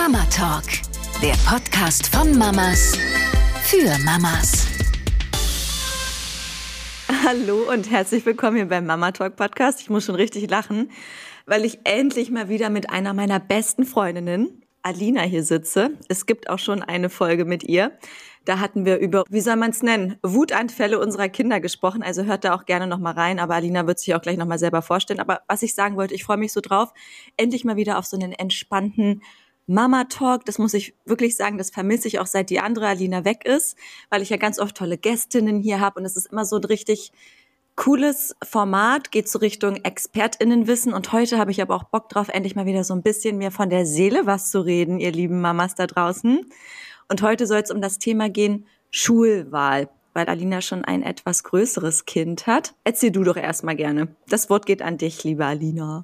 Mama Talk, der Podcast von Mamas für Mamas. Hallo und herzlich willkommen hier beim Mama Talk Podcast. Ich muss schon richtig lachen, weil ich endlich mal wieder mit einer meiner besten Freundinnen, Alina, hier sitze. Es gibt auch schon eine Folge mit ihr. Da hatten wir über, wie soll man es nennen, Wutanfälle unserer Kinder gesprochen. Also hört da auch gerne nochmal rein. Aber Alina wird sich auch gleich nochmal selber vorstellen. Aber was ich sagen wollte, ich freue mich so drauf, endlich mal wieder auf so einen entspannten Mama-Talk. Das muss ich wirklich sagen, das vermisse ich auch, seit die andere Alina weg ist, weil ich ja ganz oft tolle Gästinnen hier habe. Und es ist immer so ein richtig cooles Format, geht so Richtung ExpertInnenwissen. Und heute habe ich aber auch Bock drauf, endlich mal wieder so ein bisschen mir von der Seele was zu reden, ihr lieben Mamas da draußen. Und heute soll es um das Thema gehen, Schulwahl, weil Alina schon ein etwas größeres Kind hat. Erzähl du doch erstmal gerne. Das Wort geht an dich, liebe Alina.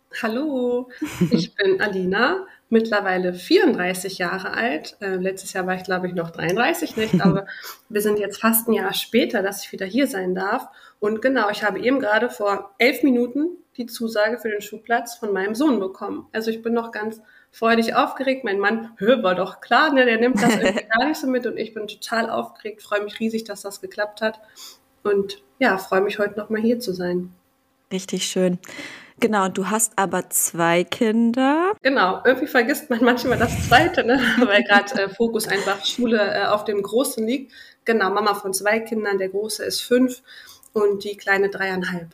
Hallo, ich bin Alina, mittlerweile 34 Jahre alt. Letztes Jahr war ich, glaube ich, noch 33, nicht? Aber wir sind jetzt fast ein Jahr später, dass ich wieder hier sein darf. Und genau, ich habe eben gerade vor 11 Minuten die Zusage für den Schulplatz von meinem Sohn bekommen. Also ich bin noch ganz freudig aufgeregt. Mein Mann, war doch klar, ne? Der nimmt das irgendwie gar nicht so mit. Und ich bin total aufgeregt, freue mich riesig, dass das geklappt hat. Und ja, freue mich heute noch mal hier zu sein. Richtig schön. Genau, du hast aber 2 Kinder. Genau, irgendwie vergisst man manchmal das zweite, ne? Weil gerade Fokus einfach Schule auf dem Großen liegt. Genau, Mama von 2 Kindern, der Große ist 5 und die Kleine 3,5.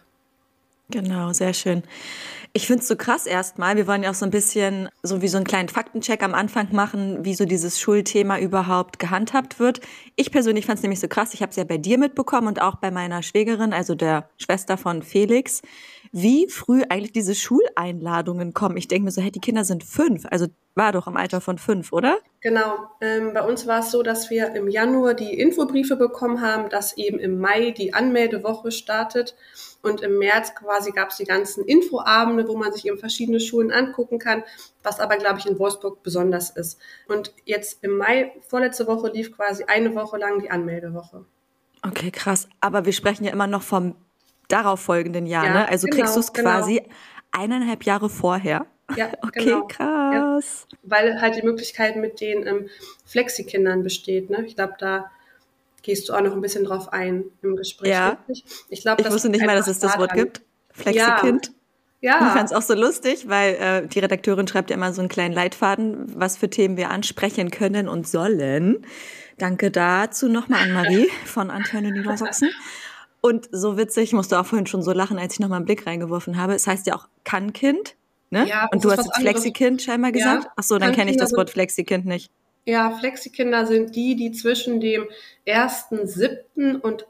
Genau, sehr schön. Ich finde es so krass erstmal. Wir wollen ja auch so ein bisschen so wie so einen kleinen Faktencheck am Anfang machen, wie so dieses Schulthema überhaupt gehandhabt wird. Ich persönlich fand es nämlich so krass. Ich habe es ja bei dir mitbekommen und auch bei meiner Schwägerin, also der Schwester von Felix, wie früh eigentlich diese Schuleinladungen kommen. Ich denke mir so, hey, die Kinder sind 5, also war doch im Alter von 5, oder? Genau, bei uns war es so, dass wir im Januar die Infobriefe bekommen haben, dass eben im Mai die Anmeldewoche startet. Und im März quasi gab es die ganzen Infoabende, wo man sich eben verschiedene Schulen angucken kann, was aber, glaube ich, in Wolfsburg besonders ist. Und jetzt im Mai, vorletzte Woche, lief quasi eine Woche lang die Anmeldewoche. Okay, krass. Aber wir sprechen ja immer noch vom darauffolgenden Jahr, Ja, ne? Also genau, kriegst du es quasi 1,5 Jahre vorher. Ja, okay, genau. Krass. Ja, weil halt die Möglichkeit mit den Flexikindern besteht, ne? Ich glaube, da gehst du auch noch ein bisschen drauf ein im Gespräch. Ja. Ich wusste nicht mal, dass es das Wort gibt. Flexikind. Ja. Ich fand es auch so lustig, weil die Redakteurin schreibt ja immer so einen kleinen Leitfaden, was für Themen wir ansprechen können und sollen. Danke dazu nochmal an Marie von Antenne Niedersachsen. Und so witzig, ich musste auch vorhin schon so lachen, als ich nochmal einen Blick reingeworfen habe. Es heißt ja auch Kann-Kind, ne? Ja, und du hast jetzt Flexikind scheinbar gesagt? Ja, Ach so, dann kenne ich das Wort Flexikind nicht. Ja, Flexikinder sind die zwischen dem 1.7. und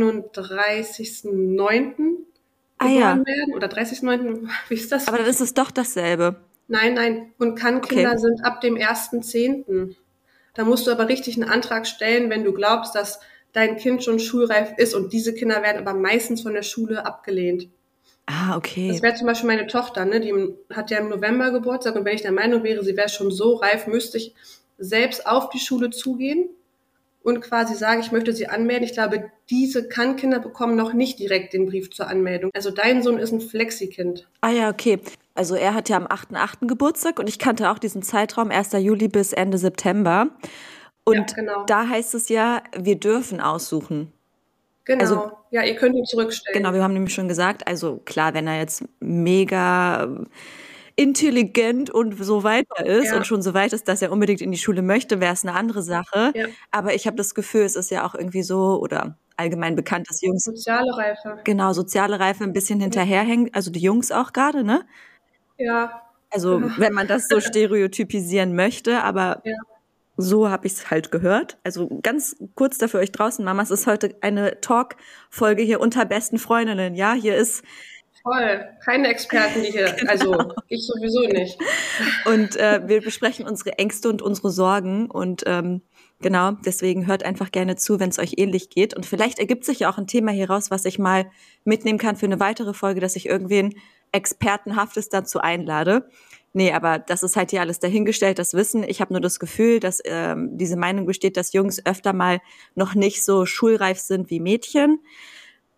31.9. geboren werden. Oder 30.9., wie ist das? Aber dann ist es doch dasselbe. Nein. Und Kann-Kinder sind ab dem 1.10. Da musst du aber richtig einen Antrag stellen, wenn du glaubst, dass dein Kind schon schulreif ist. Und diese Kinder werden aber meistens von der Schule abgelehnt. Ah, okay. Das wäre zum Beispiel meine Tochter, ne? Die hat ja im November Geburtstag. Und wenn ich der Meinung wäre, sie wäre schon so reif, müsste ich selbst auf die Schule zugehen und quasi sagen, ich möchte sie anmelden. Ich glaube, diese Kann-Kinder bekommen noch nicht direkt den Brief zur Anmeldung. Also dein Sohn ist ein Flexikind. Ah ja, okay. Also er hat ja am 8.8. Geburtstag und ich kannte auch diesen Zeitraum 1. Juli bis Ende September. Und ja, genau. Da heißt es ja, wir dürfen aussuchen. Genau, also, ja, ihr könnt ihn zurückstellen. Genau, wir haben nämlich schon gesagt, also klar, wenn er jetzt mega intelligent und so weiter ist und schon so weit ist, dass er unbedingt in die Schule möchte, wäre es eine andere Sache. Ja. Aber ich habe das Gefühl, es ist ja auch irgendwie so oder allgemein bekannt, dass Jungs soziale Reife. Genau, soziale Reife ein bisschen hinterherhängen, also die Jungs auch gerade, ne? Ja. Also wenn man das so stereotypisieren möchte, aber so habe ich es halt gehört. Also ganz kurz da für euch draußen, Mamas, ist heute eine Talk-Folge hier unter besten Freundinnen. Ja, hier ist voll. Keine Experten, die hier, also ich sowieso nicht. Und wir besprechen unsere Ängste und unsere Sorgen und genau, deswegen hört einfach gerne zu, wenn es euch ähnlich geht. Und vielleicht ergibt sich ja auch ein Thema hier raus, was ich mal mitnehmen kann für eine weitere Folge, dass ich irgendwen Expertenhaftes dazu einlade. Nee, aber das ist halt hier alles dahingestellt, das Wissen. Ich habe nur das Gefühl, dass diese Meinung besteht, dass Jungs öfter mal noch nicht so schulreif sind wie Mädchen.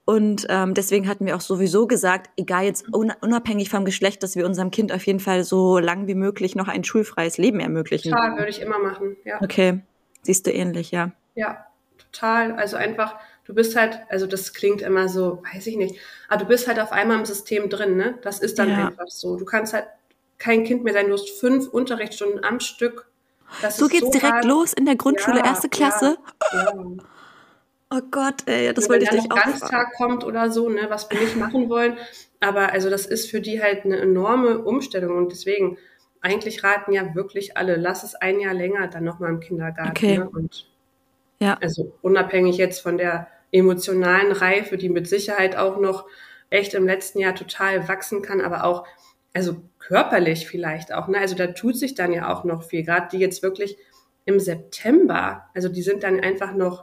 Und deswegen hatten wir auch sowieso gesagt, egal jetzt unabhängig vom Geschlecht, dass wir unserem Kind auf jeden Fall so lang wie möglich noch ein schulfreies Leben ermöglichen. Total, würde ich immer machen, ja. Okay, siehst du ähnlich, ja. Ja, total. Also einfach, du bist halt, also das klingt immer so, weiß ich nicht, aber du bist halt auf einmal im System drin, ne? Das ist dann einfach so. Du kannst halt kein Kind mehr sein, du hast 5 Unterrichtsstunden am Stück. So geht's direkt hart. los in der Grundschule, Ja, 1. Klasse? Ja. Oh Gott, ey, das Nur wollte ich wenn dich dann auch noch Ganztag kommt oder so, ne, was wir nicht machen wollen. Aber also das ist für die halt eine enorme Umstellung und deswegen eigentlich raten ja wirklich alle, lass es ein Jahr länger dann nochmal im Kindergarten. Okay. Ne? Und Ja. also unabhängig jetzt von der emotionalen Reife, die mit Sicherheit auch noch echt im letzten Jahr total wachsen kann, aber auch, also körperlich vielleicht auch, ne? Also da tut sich dann ja auch noch viel, gerade die jetzt wirklich im September, also die sind dann einfach noch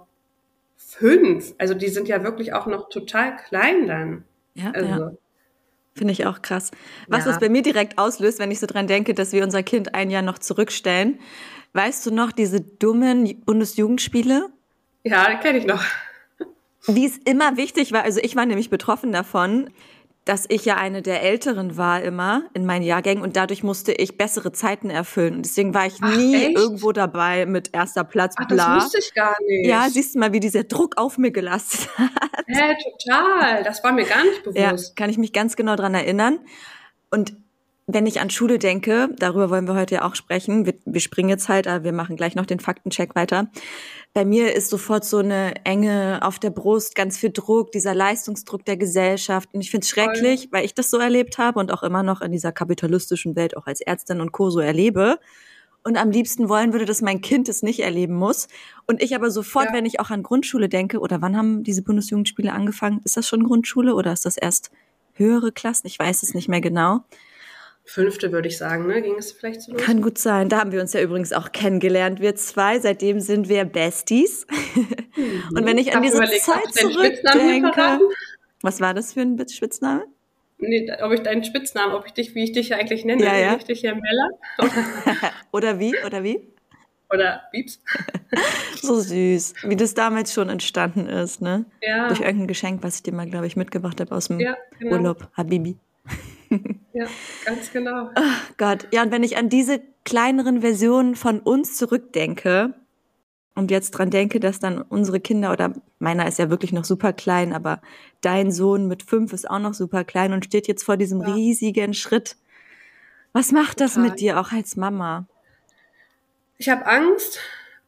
5, also die sind ja wirklich auch noch total klein dann. Ja, Also, ja. Finde ich auch krass. Was Ja. es bei mir direkt auslöst, wenn ich so dran denke, dass wir unser Kind ein Jahr noch zurückstellen. Weißt du noch, diese dummen Bundesjugendspiele? Ja, die kenne ich noch. Wie es immer wichtig war, also ich war nämlich betroffen davon, dass ich ja eine der Älteren war immer in meinen Jahrgängen und dadurch musste ich bessere Zeiten erfüllen. Und deswegen war ich nie echt? irgendwo dabei mit 1. Platz, Ach, das bla. wusste ich gar nicht. Ja, siehst du mal, wie dieser Druck auf mir gelastet hat. Total. Das war mir gar nicht Ja, bewusst. kann ich mich ganz genau dran erinnern. Und wenn ich an Schule denke, darüber wollen wir heute ja auch sprechen, wir springen jetzt halt, aber wir machen gleich noch den Faktencheck weiter. Bei mir ist sofort so eine Enge auf der Brust, ganz viel Druck, dieser Leistungsdruck der Gesellschaft. Und ich finde es schrecklich, weil ich das so erlebt habe und auch immer noch in dieser kapitalistischen Welt auch als Ärztin und Co. so erlebe. Und am liebsten wollen würde, dass mein Kind es nicht erleben muss. Und ich aber sofort, wenn ich auch an Grundschule denke, oder wann haben diese Bundesjugendspiele angefangen? Ist das schon Grundschule oder ist das erst höhere Klassen? Ich weiß es nicht mehr genau. 5. würde ich sagen, ne? Ging es vielleicht so los? Kann gut sein. Da haben wir uns ja übrigens auch kennengelernt, wir zwei. Seitdem sind wir Besties. Und wenn ich an diese Zeit zurückdenke... Was war das für ein Spitzname? Nee, ob ich dich, wie ich dich ja eigentlich nenne. Ja, ja. Ich dich ja Mella. Oder wie? Oder Bieps. So süß, wie das damals schon entstanden ist, ne? Ja. Durch irgendein Geschenk, was ich dir mal, glaube ich, mitgebracht habe aus dem genau. Urlaub. Habibi. Ja, ganz genau. Oh Gott, ja, und wenn ich an diese kleineren Versionen von uns zurückdenke und jetzt dran denke, dass dann unsere Kinder, oder meiner ist ja wirklich noch super klein, aber dein Sohn mit 5 ist auch noch super klein und steht jetzt vor diesem riesigen Schritt. Was macht das mit dir auch als Mama? Ich habe Angst,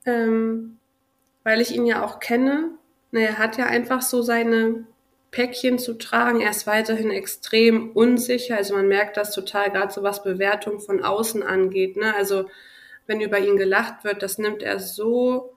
weil ich ihn ja auch kenne. Er hat ja einfach so seine Päckchen zu tragen. Er ist weiterhin extrem unsicher. Also man merkt das total, gerade so was Bewertung von außen angeht. Ne? Also wenn über ihn gelacht wird, das nimmt er so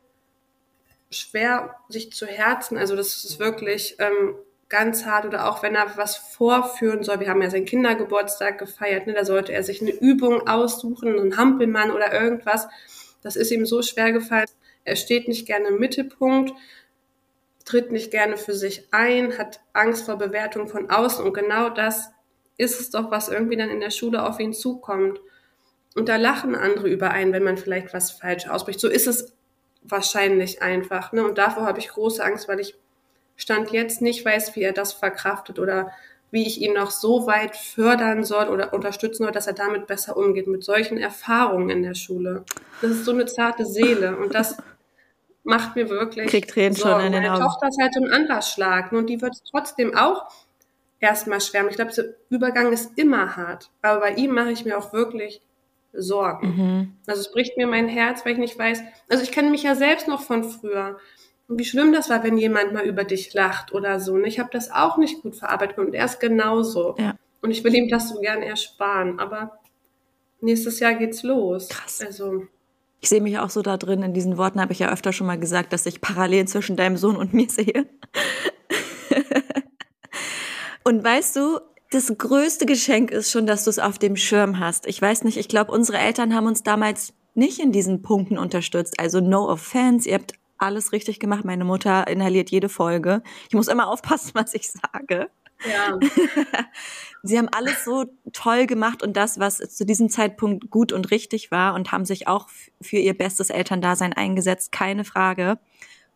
schwer sich zu Herzen. Also das ist wirklich ganz hart. Oder auch wenn er was vorführen soll. Wir haben ja seinen Kindergeburtstag gefeiert. Ne? Da sollte er sich eine Übung aussuchen, einen Hampelmann oder irgendwas. Das ist ihm so schwer gefallen. Er steht nicht gerne im Mittelpunkt, tritt nicht gerne für sich ein, hat Angst vor Bewertung von außen. Und genau das ist es doch, was irgendwie dann in der Schule auf ihn zukommt. Und da lachen andere über einen, wenn man vielleicht was falsch ausspricht. So ist es wahrscheinlich einfach. Ne? Und davor habe ich große Angst, weil ich Stand jetzt nicht weiß, wie er das verkraftet oder wie ich ihn noch so weit fördern soll oder unterstützen soll, dass er damit besser umgeht, mit solchen Erfahrungen in der Schule. Das ist so eine zarte Seele und das macht mir wirklich Kriegt Tränen Sorgen. schon in den Meine Augen. Tochter ist halt so ein Anlassschlag, ne, und die wird trotzdem auch erstmal schwärmen. Ich glaube, der Übergang ist immer hart, aber bei ihm mache ich mir auch wirklich Sorgen. Also es bricht mir mein Herz, weil ich nicht weiß, also ich kenne mich ja selbst noch von früher. Und wie schlimm das war, wenn jemand mal über dich lacht oder so. Und ich habe das auch nicht gut verarbeitet und er ist genauso. Ja. Und ich will ihm das so gern ersparen. Aber nächstes Jahr geht's los. Krass. Also Ich sehe mich auch so da drin. In diesen Worten habe ich ja öfter schon mal gesagt, dass ich Parallelen zwischen deinem Sohn und mir sehe. Und weißt du, das größte Geschenk ist schon, dass du es auf dem Schirm hast. Ich weiß nicht, ich glaube, unsere Eltern haben uns damals nicht in diesen Punkten unterstützt. Also no offense, ihr habt alles richtig gemacht. Meine Mutter inhaliert jede Folge. Ich muss immer aufpassen, was ich sage. ja, Sie haben alles so toll gemacht und das, was zu diesem Zeitpunkt gut und richtig war und haben sich auch für ihr bestes Elterndasein eingesetzt, keine Frage.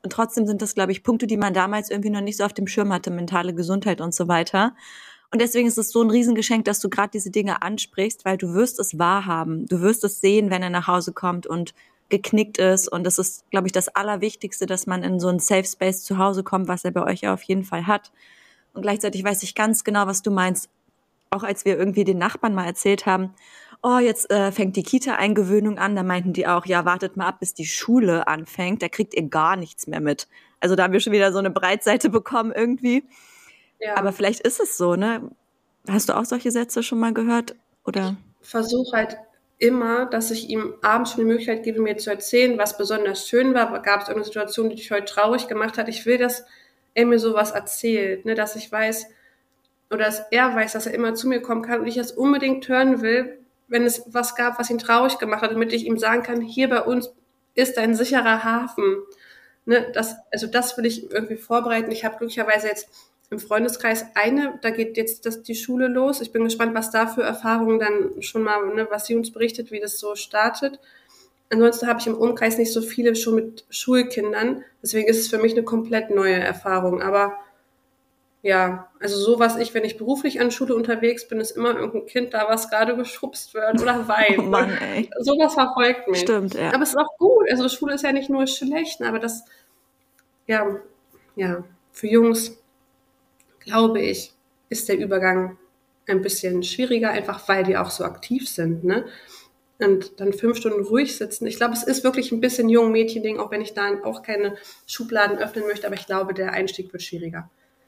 Und trotzdem sind das, glaube ich, Punkte, die man damals irgendwie noch nicht so auf dem Schirm hatte, mentale Gesundheit und so weiter. Und deswegen ist es so ein Riesengeschenk, dass du gerade diese Dinge ansprichst, weil du wirst es wahrhaben. Du wirst es sehen, wenn er nach Hause kommt und geknickt ist. Und das ist, glaube ich, das Allerwichtigste, dass man in so einen Safe Space zu Hause kommt, was er bei euch ja auf jeden Fall hat. Und gleichzeitig weiß ich ganz genau, was du meinst. Auch als wir irgendwie den Nachbarn mal erzählt haben, oh, jetzt fängt die Kita-Eingewöhnung an, da meinten die auch, ja, wartet mal ab, bis die Schule anfängt, da kriegt ihr gar nichts mehr mit. Also da haben wir schon wieder so eine Breitseite bekommen irgendwie. Ja. Aber vielleicht ist es so, ne? Hast du auch solche Sätze schon mal gehört? Oder? Ich versuche halt immer, dass ich ihm abends schon die Möglichkeit gebe, mir zu erzählen, was besonders schön war. Gab es irgendeine Situation, die dich heute traurig gemacht hat? Ich will, dass er mir sowas erzählt, ne? Dass ich weiß, oder dass er weiß, dass er immer zu mir kommen kann und ich das unbedingt hören will, wenn es was gab, was ihn traurig gemacht hat, damit ich ihm sagen kann, hier bei uns ist ein sicherer Hafen. Ne? Das will ich irgendwie vorbereiten. Ich habe glücklicherweise jetzt im Freundeskreis da geht jetzt die Schule los. Ich bin gespannt, was da für Erfahrungen dann schon mal, ne, was sie uns berichtet, wie das so startet. Ansonsten habe ich im Umkreis nicht so viele schon mit Schulkindern. Deswegen ist es für mich eine komplett neue Erfahrung. Aber ja, also so wenn ich beruflich an Schule unterwegs bin, ist immer irgendein Kind da, was gerade geschubst wird oder weint. Oh Mann, ey. Sowas verfolgt mich. Stimmt, ja. Aber es ist auch gut. Also Schule ist ja nicht nur schlecht, aber das, ja, für Jungs, glaube ich, ist der Übergang ein bisschen schwieriger, einfach weil die auch so aktiv sind, ne? Und dann 5 Stunden ruhig sitzen. Ich glaube, es ist wirklich ein bisschen Jung-Mädchen-Ding, auch wenn ich da auch keine Schubladen öffnen möchte, aber ich glaube, der Einstieg wird schwieriger.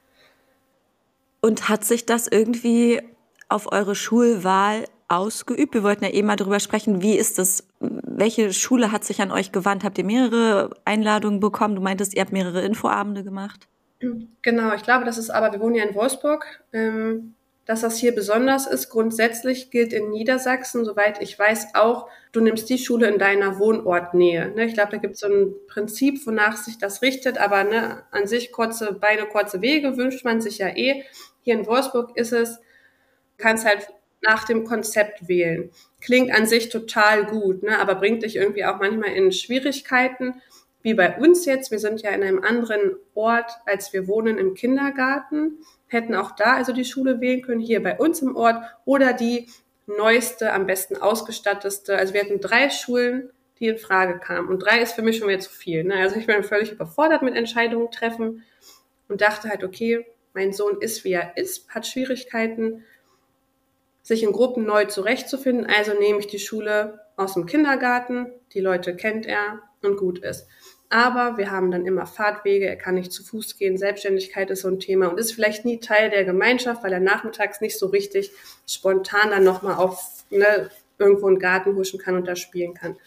Und hat sich das irgendwie auf eure Schulwahl ausgeübt? Wir wollten ja eben mal darüber sprechen, wie ist das, welche Schule hat sich an euch gewandt? Habt ihr mehrere Einladungen bekommen? Du meintest, ihr habt mehrere Infoabende gemacht. Genau, ich glaube, wir wohnen ja in Wolfsburg, dass das hier besonders ist. Grundsätzlich gilt in Niedersachsen, soweit ich weiß, auch, du nimmst die Schule in deiner Wohnortnähe. Ne? Ich glaube, da gibt es so ein Prinzip, wonach sich das richtet, aber ne, an sich kurze Beine, kurze Wege wünscht man sich ja eh. Hier in Wolfsburg ist es, du kannst halt nach dem Konzept wählen. Klingt an sich total gut, ne, aber bringt dich irgendwie auch manchmal in Schwierigkeiten, wie bei uns jetzt. Wir sind ja in einem anderen Ort, als wir wohnen, im Kindergarten. Hätten auch da also die Schule wählen können, hier bei uns im Ort, oder die neueste, am besten ausgestattete. Also wir hatten 3 Schulen, die in Frage kamen. Und 3 ist für mich schon wieder zu viel. Ne? Also ich bin völlig überfordert mit Entscheidungen treffen und dachte halt, okay, mein Sohn ist, wie er ist, hat Schwierigkeiten, sich in Gruppen neu zurechtzufinden. Also nehme ich die Schule aus dem Kindergarten, die Leute kennt er und gut ist. Aber wir haben dann immer Fahrtwege, er kann nicht zu Fuß gehen, Selbstständigkeit ist so ein Thema und ist vielleicht nie Teil der Gemeinschaft, weil er nachmittags nicht so richtig spontan dann nochmal irgendwo in den Garten huschen kann und da spielen kann.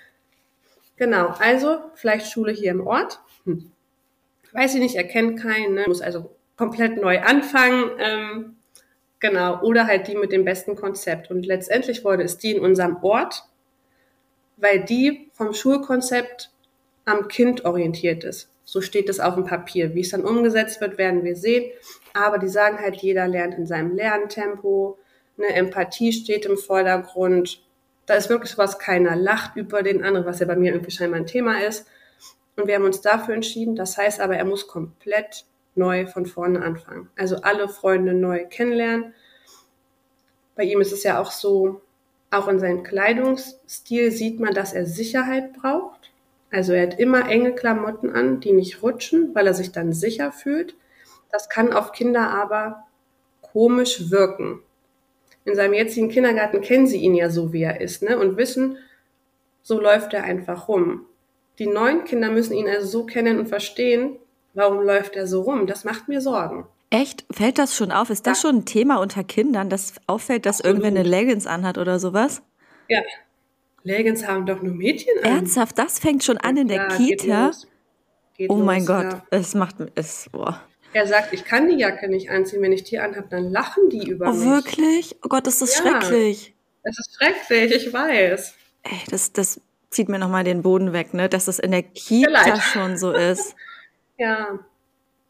Genau, also vielleicht Schule hier im Ort. Weiß ich nicht, er kennt keinen, ne? Muss also komplett neu anfangen. Genau, oder halt die mit dem besten Konzept. Und letztendlich wurde es die in unserem Ort, weil die vom Schulkonzept am Kind orientiert ist. So steht es auf dem Papier. Wie es dann umgesetzt wird, werden wir sehen. Aber die sagen halt, jeder lernt in seinem Lerntempo. Eine Empathie steht im Vordergrund. Da ist wirklich sowas, keiner lacht über den anderen, was ja bei mir irgendwie scheinbar ein Thema ist. Und wir haben uns dafür entschieden. Das heißt aber, er muss komplett neu von vorne anfangen. Also alle Freunde neu kennenlernen. Bei ihm ist es ja auch so, auch in seinem Kleidungsstil sieht man, dass er Sicherheit braucht. Also er hat immer enge Klamotten an, die nicht rutschen, weil er sich dann sicher fühlt. Das kann auf Kinder aber komisch wirken. In seinem jetzigen Kindergarten kennen sie ihn ja so, wie er ist, ne? Und wissen, so läuft er einfach rum. Die neuen Kinder müssen ihn also so kennen und verstehen, warum läuft er so rum. Das macht mir Sorgen. Echt? Fällt das schon auf? Ist das schon ein Thema unter Kindern, dass auffällt, dass irgendwer eine Leggings anhat oder sowas? Ja. Leggings haben doch nur Mädchen an. Ernsthaft? Das fängt schon an in der Kita? Geht los, mein Gott. Ja. Boah. Er sagt, ich kann die Jacke nicht anziehen. Wenn ich die anhabe, dann lachen die über mich. Oh, wirklich? Oh Gott, ist das schrecklich. Es ist schrecklich, ich weiß. Ey, das zieht mir nochmal den Boden weg, ne? Dass das in der Kita schon so ist. Ja.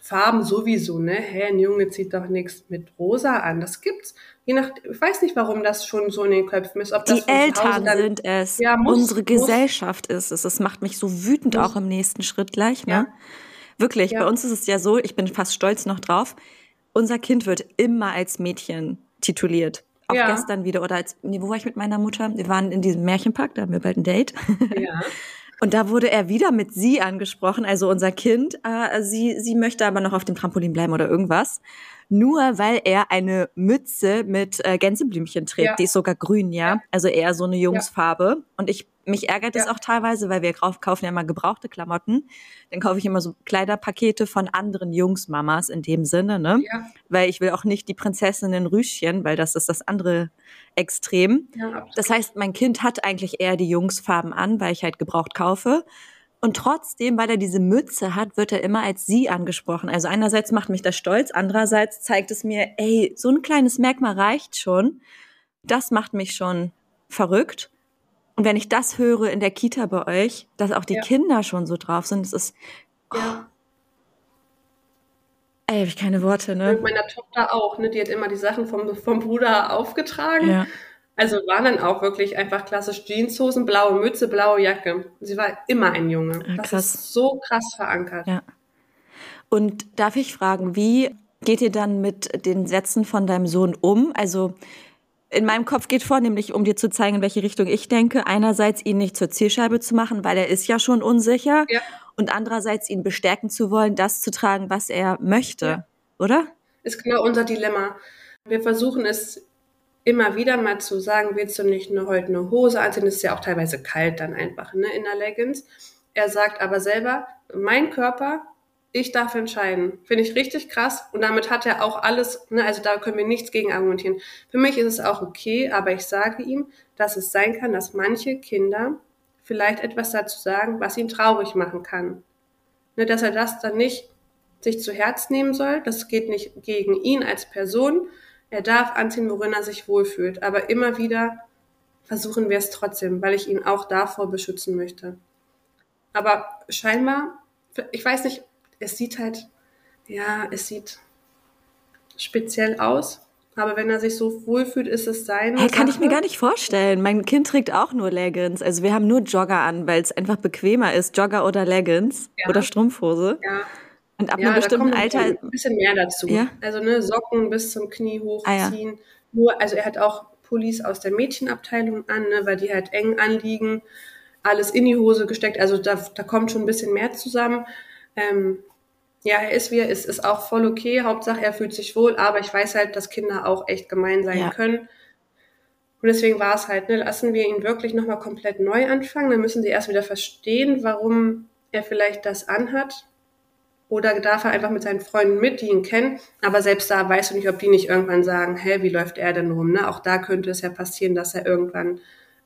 Farben sowieso, ne? Ein Junge zieht doch nichts mit rosa an. Das gibt's. Ich weiß nicht, warum das schon so in den Köpfen ist. Ob das Die von zu Hause Eltern dann, sind es. ja, Unsere Gesellschaft ist es. Das macht mich so wütend auch muss, im nächsten Schritt gleich, ja, ne? Wirklich, bei ja, uns ist es ja so, ich bin fast stolz noch drauf, unser Kind wird immer als Mädchen tituliert. Auch ja, gestern wieder, oder nee, wo war ich mit meiner Mutter? Wir waren in diesem Märchenpark, da haben wir bald ein Date. ja, Und da wurde er wieder mit sie angesprochen, also unser Kind. Sie möchte aber noch auf dem Trampolin bleiben oder irgendwas. Nur weil er eine Mütze mit Gänseblümchen trägt. ja, Die ist sogar grün, ja. ja, Also eher so eine ja, Jungsfarbe. Und mich ärgert es ja, auch teilweise, weil wir kaufen ja mal gebrauchte Klamotten. Dann kaufe ich immer so Kleiderpakete von anderen Jungsmamas in dem Sinne, ne? ja, Weil ich will auch nicht die Prinzessin in Rüschen, weil das ist das andere Extrem. ja, Das absolut. heißt, mein Kind hat eigentlich eher die Jungsfarben an, weil ich halt gebraucht kaufe. Und trotzdem, weil er diese Mütze hat, wird er immer als sie angesprochen. Also einerseits macht mich das stolz, andererseits zeigt es mir, ey, so ein kleines Merkmal reicht schon. Das macht mich schon verrückt. Und wenn ich das höre in der Kita bei euch, dass auch die Ja, Kinder schon so drauf sind, das ist, ja. ey, hab ich keine Worte, Mit ne? meiner Tochter auch, ne? Die hat immer die Sachen vom Bruder aufgetragen. Ja, Also waren dann auch wirklich einfach klassisch Jeanshosen, blaue Mütze, blaue Jacke. Sie war immer ein Junge. Das krass. ist so krass verankert. Ja. Und darf ich fragen, wie geht ihr dann mit den Sätzen von deinem Sohn um? Also in meinem Kopf geht vornehmlich, um dir zu zeigen, in welche Richtung ich denke, einerseits ihn nicht zur Zielscheibe zu machen, weil er ist ja schon unsicher, Ja, und andererseits ihn bestärken zu wollen, das zu tragen, was er ja, möchte, oder? ist genau unser Dilemma. Wir versuchen es immer wieder mal zu sagen, willst du nicht nur heute eine Hose anziehen? Es ist ja auch teilweise kalt dann einfach, ne, in der Leggings. Er sagt aber selber, mein Körper, ich darf entscheiden. Finde ich richtig krass. Und damit hat er auch alles, ne, also da können wir nichts gegen argumentieren. Für mich ist es auch okay, aber ich sage ihm, dass es sein kann, dass manche Kinder vielleicht etwas dazu sagen, was ihn traurig machen kann. Ne, dass er das dann nicht sich zu Herz nehmen soll. Das geht nicht gegen ihn als Person. Er darf anziehen, worin er sich wohlfühlt. Aber immer wieder versuchen wir es trotzdem, weil ich ihn auch davor beschützen möchte. Aber scheinbar, ich weiß nicht, es sieht halt, ja, es sieht speziell aus. Aber wenn er sich so wohlfühlt, ist es seine Hey, kann ich mir Sache. gar nicht vorstellen. Mein Kind trägt auch nur Leggings. Also wir haben nur Jogger an, weil es einfach bequemer ist. Jogger oder Leggings oder Ja, Strumpfhose. ja. Und ab einem Ja, da bestimmten kommt noch Alter, ein bisschen mehr dazu. ja, Also ne, Socken bis zum Knie ah ja, hochziehen. Nur, also er hat auch Pullis aus der Mädchenabteilung an, ne, weil die halt eng anliegen. Alles in die Hose gesteckt. Also da kommt schon ein bisschen mehr zusammen. Ähm, ja, er ist wie er ist auch voll okay. Hauptsache er fühlt sich wohl. Aber ich weiß halt, dass Kinder auch echt gemein sein ja. können. Und deswegen war es halt, ne, lassen wir ihn wirklich nochmal komplett neu anfangen. Dann müssen sie erst wieder verstehen, warum er vielleicht das anhat. Oder darf er einfach mit seinen Freunden mit, die ihn kennen. Aber selbst da weißt du nicht, ob die nicht irgendwann sagen, hä, wie läuft er denn rum? Ne? Auch da könnte es ja passieren, dass er irgendwann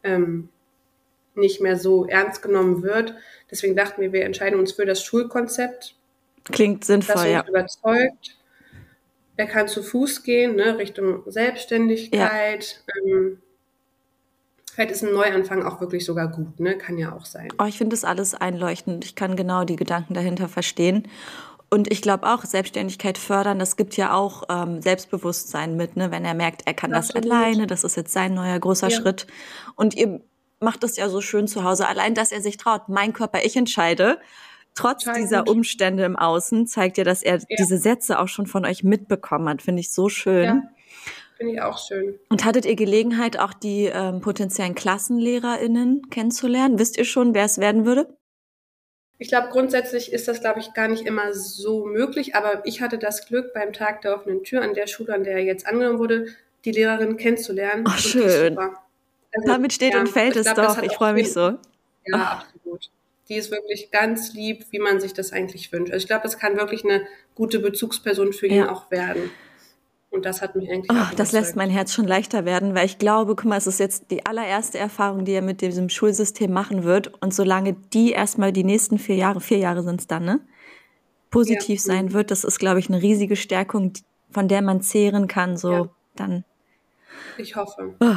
nicht mehr so ernst genommen wird. Deswegen dachten wir, wir entscheiden uns für das Schulkonzept, Klingt das sinnvoll, uns ja. überzeugt. Er kann zu Fuß gehen, ne, Richtung Ja. Selbstständigkeit. Vielleicht ist ein Neuanfang auch wirklich sogar gut, ne? Kann ja auch sein. Oh, ich finde das alles einleuchtend. Ich kann genau die Gedanken dahinter verstehen. Und ich glaube auch, Selbstständigkeit fördern, das gibt ja auch Selbstbewusstsein mit, ne? Wenn er merkt, er kann das Absolut. alleine, das ist jetzt sein neuer großer Ja, Schritt. Und ihr macht das ja so schön zu Hause. Allein, dass er sich traut, mein Körper, ich entscheide. Trotz total dieser gut. Umstände im Außen zeigt ja, dass er Ja, diese Sätze auch schon von euch mitbekommen hat. Finde ich so ja, schön. finde ich auch schön. Und hattet ihr Gelegenheit, auch die potenziellen KlassenlehrerInnen kennenzulernen? Wisst ihr schon, wer es werden würde? Ich glaube, grundsätzlich ist das, glaube ich, gar nicht immer so möglich, aber ich hatte das Glück, beim Tag der offenen Tür an der Schule, an der er jetzt angenommen wurde, die Lehrerin kennenzulernen Oh, und die ist schön. super. Also, Damit steht und ja, fällt ich es glaube, das doch. hat Ich auch freue mich viel, so. Oh, ja, absolut. Die ist wirklich ganz lieb, wie man sich das eigentlich wünscht. Also ich glaube, das kann wirklich eine gute Bezugsperson für ihn ja. auch werden. Und das hat mich eigentlich Oh, auch das lässt überzeugt. mein Herz schon leichter werden, weil ich glaube, guck mal, es ist jetzt die allererste Erfahrung, die er mit diesem Schulsystem machen wird. Und solange die erstmal die nächsten 4 Jahre sind es dann, ne, Ja, positiv sein wird, das ist, glaube ich, eine riesige Stärkung, von der man zehren kann, ja, so dann. ich hoffe. Oh,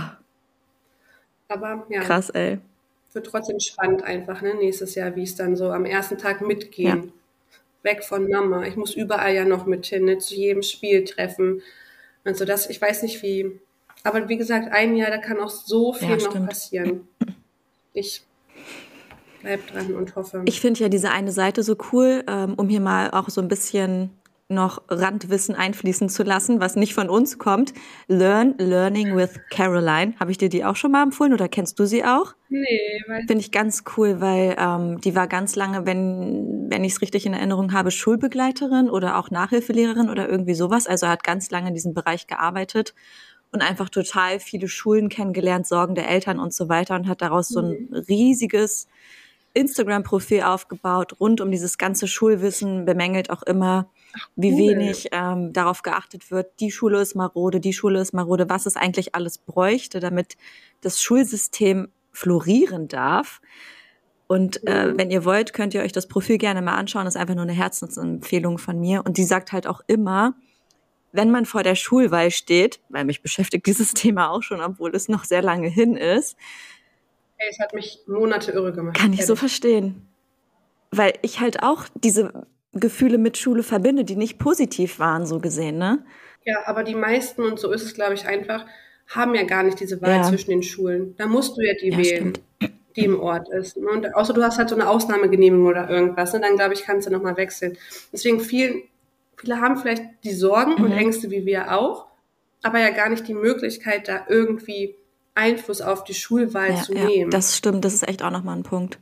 Aber ja, krass, ey. wird trotzdem spannend einfach, ne? Nächstes Jahr, wie es dann so am ersten Tag Ja. mitgehen weg von Mama. Ich muss überall ja noch mit hin, ne, zu jedem Spieltreffen. Also das, ich weiß nicht wie. Aber wie gesagt, ein Jahr, da kann auch so viel noch passieren. Ich bleib dran und hoffe. Ich finde ja diese eine Seite so cool, um hier mal auch so ein bisschen noch Randwissen einfließen zu lassen, was nicht von uns kommt. Learning with Caroline. Habe ich dir die auch schon mal empfohlen oder kennst du sie auch? Nee. Finde ich ganz cool, weil die war ganz lange, wenn ich es richtig in Erinnerung habe, Schulbegleiterin oder auch Nachhilfelehrerin oder irgendwie sowas. Also hat ganz lange in diesem Bereich gearbeitet und einfach total viele Schulen kennengelernt, Sorgen der Eltern und so weiter und hat daraus so ein riesiges Instagram-Profil aufgebaut, rund um dieses ganze Schulwissen, bemängelt auch immer, wie wenig darauf geachtet wird, die Schule ist marode, was es eigentlich alles bräuchte, damit das Schulsystem florieren darf. Und wenn ihr wollt, könnt ihr euch das Profil gerne mal anschauen, das ist einfach nur eine Herzensempfehlung von mir. Und die sagt halt auch immer, wenn man vor der Schulwahl steht, weil mich beschäftigt dieses Thema auch schon, obwohl es noch sehr lange hin ist. Hey, es hat mich Monate irre gemacht. Kann ich so verstehen. Weil ich halt auch diese Gefühle mit Schule verbinde, die nicht positiv waren, so gesehen, ne? Ja, aber die meisten, und so ist es, glaube ich, einfach, haben ja gar nicht diese Wahl zwischen den Schulen. Da musst du ja die wählen, die im Ort ist. Und außer du hast halt so eine Ausnahmegenehmigung oder irgendwas, ne? Dann, glaube ich, kannst du nochmal wechseln. Deswegen viele haben vielleicht die Sorgen und Ängste wie wir auch, aber ja gar nicht die Möglichkeit, da irgendwie Einfluss auf die Schulwahl zu nehmen. Das stimmt, das ist echt auch nochmal ein Punkt.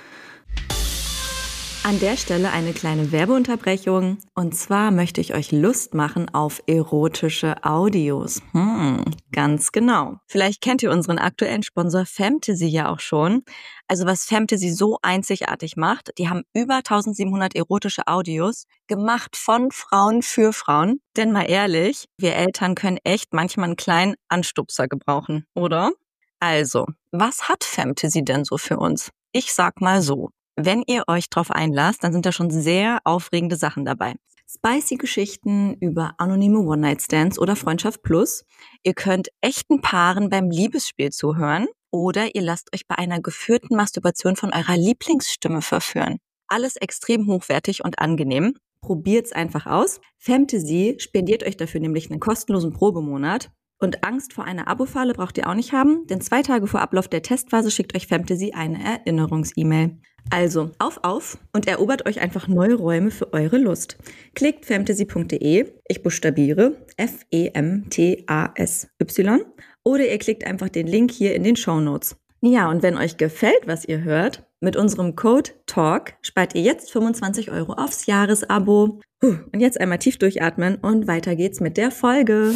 An der Stelle eine kleine Werbeunterbrechung. Und zwar möchte ich euch Lust machen auf erotische Audios. Ganz genau. Vielleicht kennt ihr unseren aktuellen Sponsor Femtasy ja auch schon. Also was Femtasy so einzigartig macht, die haben über 1700 erotische Audios gemacht von Frauen für Frauen. Denn mal ehrlich, wir Eltern können echt manchmal einen kleinen Anstupser gebrauchen, oder? Also, was hat Femtasy denn so für uns? Ich sag mal so. Wenn ihr euch drauf einlasst, dann sind da schon sehr aufregende Sachen dabei. Spicy Geschichten über anonyme One-Night-Stands oder Freundschaft Plus. Ihr könnt echten Paaren beim Liebesspiel zuhören oder ihr lasst euch bei einer geführten Masturbation von eurer Lieblingsstimme verführen. Alles extrem hochwertig und angenehm. Probiert's einfach aus. Femtasy spendiert euch dafür nämlich einen kostenlosen Probemonat. Und Angst vor einer Abo-Falle braucht ihr auch nicht haben, denn 2 Tage vor Ablauf der Testphase schickt euch Femtasy eine Erinnerungs-E-Mail. Also, auf und erobert euch einfach neue Räume für eure Lust. Klickt femtasy.de, ich buchstabiere FEMTASY, oder ihr klickt einfach den Link hier in den Shownotes. Ja, und wenn euch gefällt, was ihr hört, mit unserem Code TALK spart ihr jetzt 25 € aufs Jahresabo. Und jetzt einmal tief durchatmen und weiter geht's mit der Folge.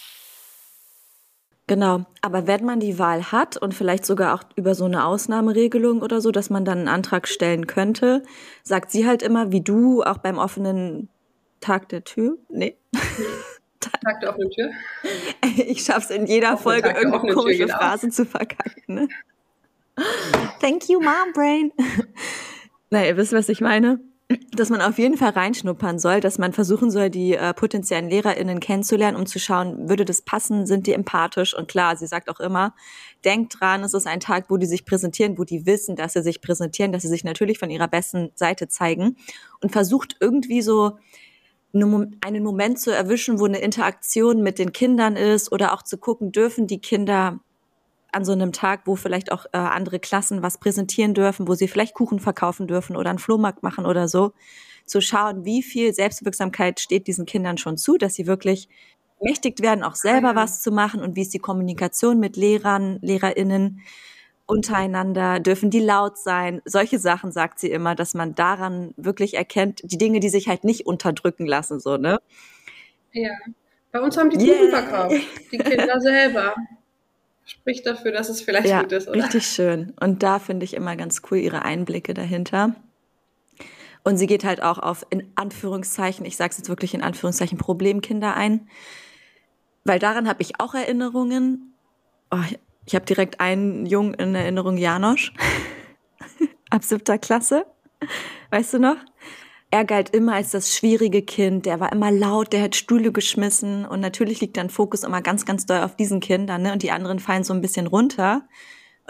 Genau, aber wenn man die Wahl hat und vielleicht sogar auch über so eine Ausnahmeregelung oder so, dass man dann einen Antrag stellen könnte, sagt sie halt immer, wie du auch beim offenen Tag der Tür, Tag der offenen Tür? Ich schaff's in jeder Folge irgendeine komische Phrase zu verkacken, ne? Thank you, Mom Brain. Na, ihr wisst, was ich meine? Dass man auf jeden Fall reinschnuppern soll, dass man versuchen soll, die potenziellen LehrerInnen kennenzulernen, um zu schauen, würde das passen, sind die empathisch? Und klar, sie sagt auch immer, denkt dran, es ist ein Tag, wo die sich präsentieren, wo die wissen, dass sie sich präsentieren, dass sie sich natürlich von ihrer besten Seite zeigen und versucht irgendwie so einen Moment zu erwischen, wo eine Interaktion mit den Kindern ist oder auch zu gucken, dürfen die Kinder an so einem Tag, wo vielleicht auch andere Klassen was präsentieren dürfen, wo sie vielleicht Kuchen verkaufen dürfen oder einen Flohmarkt machen oder so, zu schauen, wie viel Selbstwirksamkeit steht diesen Kindern schon zu, dass sie wirklich ermächtigt werden, auch selber was zu machen und wie ist die Kommunikation mit Lehrern, LehrerInnen untereinander, dürfen die laut sein, solche Sachen sagt sie immer, dass man daran wirklich erkennt, die Dinge, die sich halt nicht unterdrücken lassen, so, ne? Ja, bei uns haben die Kuchen verkauft, die Kinder selber. Spricht dafür, dass es vielleicht gut ist, oder? Ja, richtig schön. Und da finde ich immer ganz cool ihre Einblicke dahinter. Und sie geht halt auch auf, in Anführungszeichen, ich sage es jetzt wirklich in Anführungszeichen, Problemkinder ein. Weil daran habe ich auch Erinnerungen. Oh, ich habe direkt einen Jungen in Erinnerung, Janosch, ab 7. Klasse. Weißt du noch? Er galt immer als das schwierige Kind, der war immer laut, der hat Stühle geschmissen und natürlich liegt dann Fokus immer ganz, ganz doll auf diesen Kindern, ne? Und die anderen fallen so ein bisschen runter.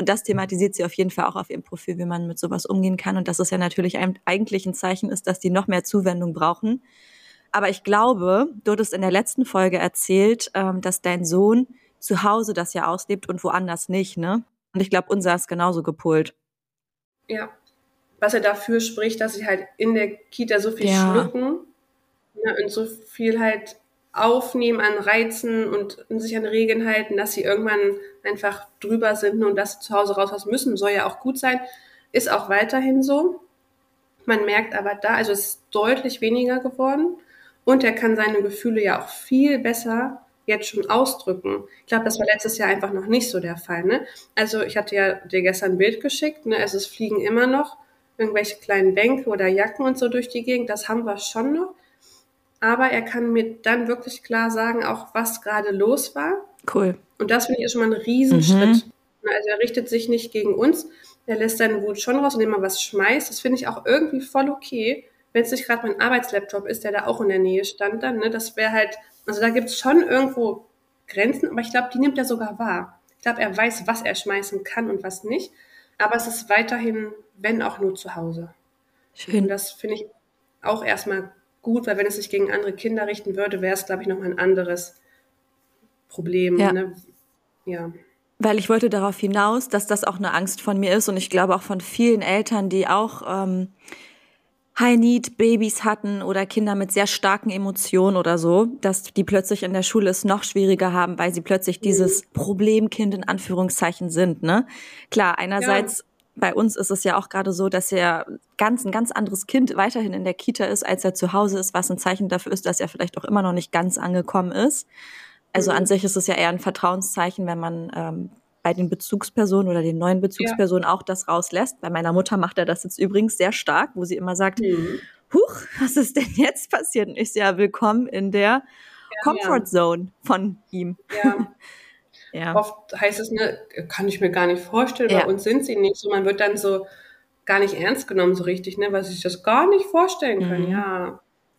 Und das thematisiert sie auf jeden Fall auch auf ihrem Profil, wie man mit sowas umgehen kann. Und dass es ja natürlich eigentlich ein Zeichen ist, dass die noch mehr Zuwendung brauchen. Aber ich glaube, du hattest in der letzten Folge erzählt, dass dein Sohn zu Hause das ja auslebt und woanders nicht, ne? Und ich glaube, unser ist genauso gepolt. Ja, was ja dafür spricht, dass sie halt in der Kita so viel schlucken, ne, und so viel halt aufnehmen an Reizen und sich an Regeln halten, dass sie irgendwann einfach drüber sind und dass sie zu Hause raus müssen, soll ja auch gut sein, ist auch weiterhin so. Man merkt aber da, also es ist deutlich weniger geworden und er kann seine Gefühle ja auch viel besser jetzt schon ausdrücken. Ich glaube, das war letztes Jahr einfach noch nicht so der Fall, ne? Also ich hatte ja dir gestern ein Bild geschickt, ne? Also es fliegen immer noch irgendwelche kleinen Bänke oder Jacken und so durch die Gegend, das haben wir schon noch. Aber er kann mir dann wirklich klar sagen, auch was gerade los war. Cool. Und das finde ich ist schon mal ein Riesenschritt. Also er richtet sich nicht gegen uns, er lässt seine Wut schon raus, indem er was schmeißt. Das finde ich auch irgendwie voll okay, wenn es nicht gerade mein Arbeitslaptop ist, der da auch in der Nähe stand dann. Ne? Das wäre halt, also da gibt es schon irgendwo Grenzen, aber ich glaube, die nimmt er sogar wahr. Ich glaube, er weiß, was er schmeißen kann und was nicht. Aber es ist weiterhin, wenn auch nur zu Hause. Schön. Und das finde ich auch erstmal gut, weil wenn es sich gegen andere Kinder richten würde, wäre es, glaube ich, nochmal ein anderes Problem. Ja. Ne? Ja. Weil ich wollte darauf hinaus, dass das auch eine Angst von mir ist und ich glaube auch von vielen Eltern, die auch High-Need-Babys hatten oder Kinder mit sehr starken Emotionen oder so, dass die plötzlich in der Schule es noch schwieriger haben, weil sie plötzlich dieses Problemkind in Anführungszeichen sind. Ne? Klar, einerseits bei uns ist es ja auch gerade so, dass er ein ganz anderes Kind weiterhin in der Kita ist, als er zu Hause ist, was ein Zeichen dafür ist, dass er vielleicht auch immer noch nicht ganz angekommen ist. Also an sich ist es ja eher ein Vertrauenszeichen, wenn man bei den Bezugspersonen oder den neuen Bezugspersonen auch das rauslässt. Bei meiner Mutter macht er das jetzt übrigens sehr stark, wo sie immer sagt, huch, was ist denn jetzt passiert? Und ich ja, willkommen in der Comfort Zone von ihm. Ja. Ja. Oft heißt es, ne, kann ich mir gar nicht vorstellen, bei uns sind sie nicht so. Man wird dann so gar nicht ernst genommen so richtig, ne, weil sie sich das gar nicht vorstellen können. Ja.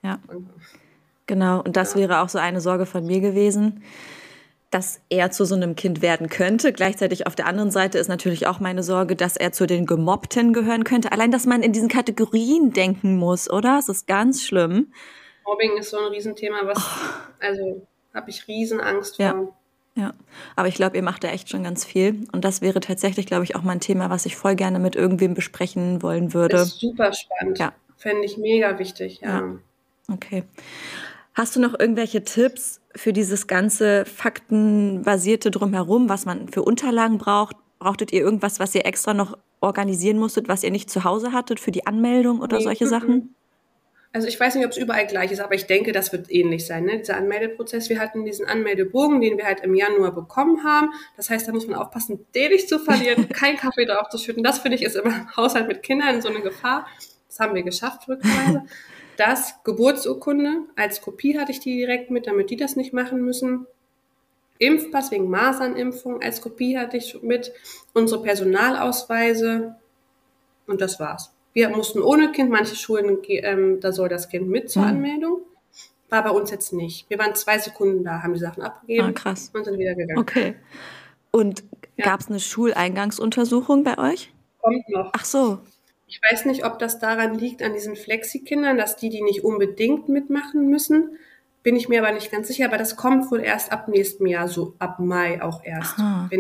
Genau, und das wäre auch so eine Sorge von mir gewesen, dass er zu so einem Kind werden könnte. Gleichzeitig auf der anderen Seite ist natürlich auch meine Sorge, dass er zu den Gemobbten gehören könnte. Allein, dass man in diesen Kategorien denken muss, oder? Es ist ganz schlimm. Mobbing ist so ein Riesenthema, also habe ich Riesenangst vor. Ja, aber ich glaube, ihr macht da echt schon ganz viel. Und das wäre tatsächlich, glaube ich, auch mal ein Thema, was ich voll gerne mit irgendwem besprechen wollen würde. Das ist super spannend. Ja. Fände ich mega wichtig, ja. Okay. Hast du noch irgendwelche Tipps für dieses ganze faktenbasierte Drumherum, was man für Unterlagen braucht? Brauchtet ihr irgendwas, was ihr extra noch organisieren musstet, was ihr nicht zu Hause hattet für die Anmeldung oder solche Sachen? Also ich weiß nicht, ob es überall gleich ist, aber ich denke, das wird ähnlich sein, ne? Dieser Anmeldeprozess. Wir hatten diesen Anmeldebogen, den wir halt im Januar bekommen haben. Das heißt, da muss man aufpassen, den nicht zu verlieren, keinen Kaffee drauf zu schütten. Das, finde ich, ist im Haushalt mit Kindern so eine Gefahr. Das haben wir geschafft, rückweise. Das Geburtsurkunde, als Kopie hatte ich die direkt mit, damit die das nicht machen müssen. Impfpass wegen Masernimpfung, als Kopie hatte ich mit. Unsere Personalausweise und das war's. Wir mussten ohne Kind, manche Schulen, da soll das Kind mit zur Anmeldung. War bei uns jetzt nicht. Wir waren 2 Sekunden da, haben die Sachen abgegeben krass. Und sind wieder gegangen. Okay. Und gab es eine Schuleingangsuntersuchung bei euch? Kommt noch. Ach so. Ich weiß nicht, ob das daran liegt, an diesen Flexi-Kindern, dass die nicht unbedingt mitmachen müssen. Bin ich mir aber nicht ganz sicher. Aber das kommt wohl erst ab nächstem Jahr, so ab Mai auch erst.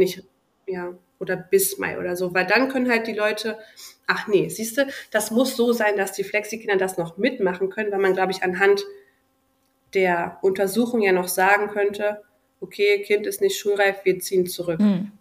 Oder bis Mai oder so. Weil dann können halt die Leute, siehst du, das muss so sein, dass die Flexi-Kinder das noch mitmachen können, weil man, glaube ich, anhand der Untersuchung ja noch sagen könnte, okay, Kind ist nicht schulreif, wir ziehen zurück.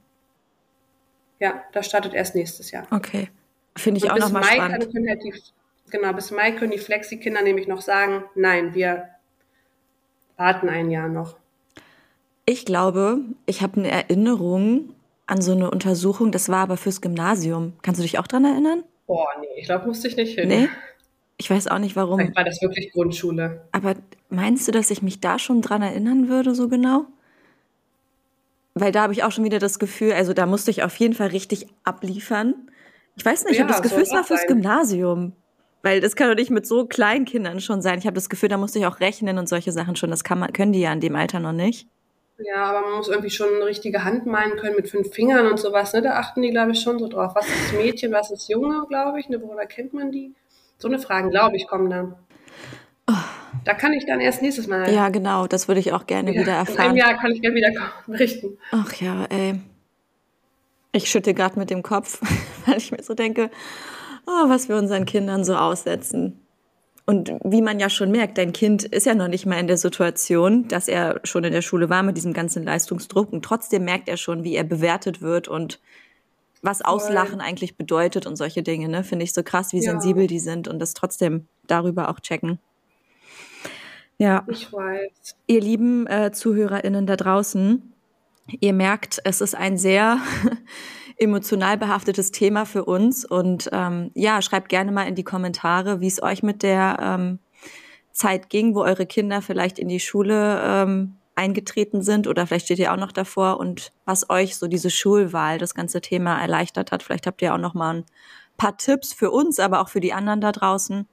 Ja, das startet erst nächstes Jahr. Okay. Finde ich auch nochmal spannend. Bis Mai können die Flexi-Kinder nämlich noch sagen, nein, wir warten ein Jahr noch. Ich glaube, ich habe eine Erinnerung an so eine Untersuchung, das war aber fürs Gymnasium. Kannst du dich auch dran erinnern? Boah, nee, ich glaube, musste ich nicht hin. Nee? Ich weiß auch nicht, warum. Vielleicht war das wirklich Grundschule. Aber meinst du, dass ich mich da schon dran erinnern würde, so genau? Weil da habe ich auch schon wieder das Gefühl, also da musste ich auf jeden Fall richtig abliefern. Ich weiß nicht, ich habe das Gefühl, es war fürs Gymnasium. Weil das kann doch nicht mit so kleinen Kindern schon sein. Ich habe das Gefühl, da musste ich auch rechnen und solche Sachen schon. Das können die ja in dem Alter noch nicht. Ja, aber man muss irgendwie schon eine richtige Hand malen können mit 5 Fingern und sowas, ne? Da achten die, glaube ich, schon so drauf. Was ist Mädchen, was ist Junge, glaube ich, ne? Woher kennt man die? So eine Fragen, glaube ich, kommen dann. Da kann ich dann erst nächstes Mal, Ja, genau, das würde ich auch gerne wieder in einem erfahren. Jahr kann ich gerne wieder berichten. Ach ja, ey. Ich schütte gerade mit dem Kopf, weil ich mir so denke, oh, was wir unseren Kindern so aussetzen. Und wie man ja schon merkt, dein Kind ist ja noch nicht mal in der Situation, dass er schon in der Schule war mit diesem ganzen Leistungsdruck. Und trotzdem merkt er schon, wie er bewertet wird und was Auslachen eigentlich bedeutet und solche Dinge. Ne? Finde ich so krass, wie Ja, sensibel die sind und das trotzdem darüber auch checken. Ja, ich weiß. ihr lieben ZuhörerInnen da draußen, ihr merkt, es ist ein sehr emotional behaftetes Thema für uns. Und ja, schreibt gerne mal in die Kommentare, wie es euch mit der Zeit ging, wo eure Kinder vielleicht in die Schule eingetreten sind oder vielleicht steht ihr auch noch davor und was euch so diese Schulwahl, das ganze Thema erleichtert hat. Vielleicht habt ihr auch noch mal ein paar Tipps für uns, aber auch für die anderen da draußen.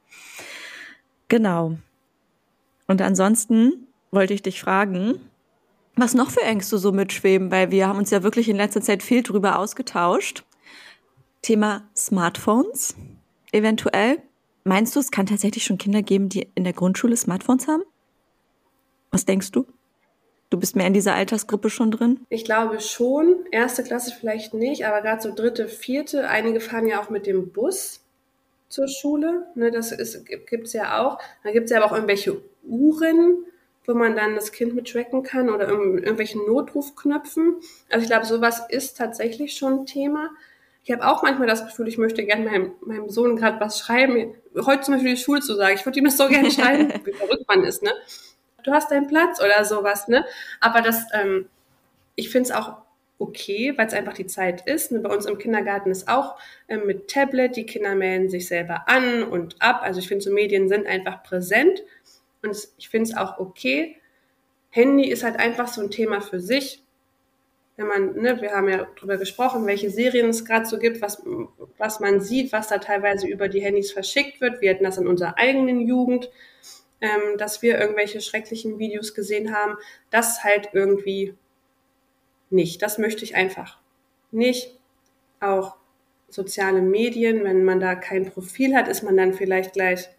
Genau. Und ansonsten wollte ich dich fragen, was noch für Ängste so mitschweben, weil wir haben uns ja wirklich in letzter Zeit viel drüber ausgetauscht. Thema Smartphones eventuell. Meinst du, es kann tatsächlich schon Kinder geben, die in der Grundschule Smartphones haben? Was denkst du? Du bist mehr in dieser Altersgruppe schon drin? Ich glaube schon, 1. Klasse vielleicht nicht, aber gerade so 3., 4., einige fahren ja auch mit dem Bus zur Schule, ne, gibt's ja auch. Da gibt's ja aber auch irgendwelche Uhren, wo man dann das Kind mit tracken kann oder irgendwelchen Notrufknöpfen. Also ich glaube, sowas ist tatsächlich schon ein Thema. Ich habe auch manchmal das Gefühl, ich möchte gerne meinem Sohn gerade was schreiben. Heute zum Beispiel die Schulzusage. Ich würde ihm das so gerne schreiben, wie verrückt man ist, ne? Du hast deinen Platz oder sowas, ne? Aber ich finde es auch okay, weil es einfach die Zeit ist. Ne? Bei uns im Kindergarten ist auch mit Tablet, die Kinder melden sich selber an und ab. Also ich finde, so Medien sind einfach präsent und ich finde es auch okay. Handy ist halt einfach so ein Thema für sich. Wenn man, ne, wir haben ja drüber gesprochen, welche Serien es gerade so gibt, was man sieht, was da teilweise über die Handys verschickt wird. Wir hatten das in unserer eigenen Jugend, dass wir irgendwelche schrecklichen Videos gesehen haben. Das halt irgendwie nicht. Das möchte ich einfach nicht. Auch soziale Medien, wenn man da kein Profil hat, ist man dann vielleicht gleich,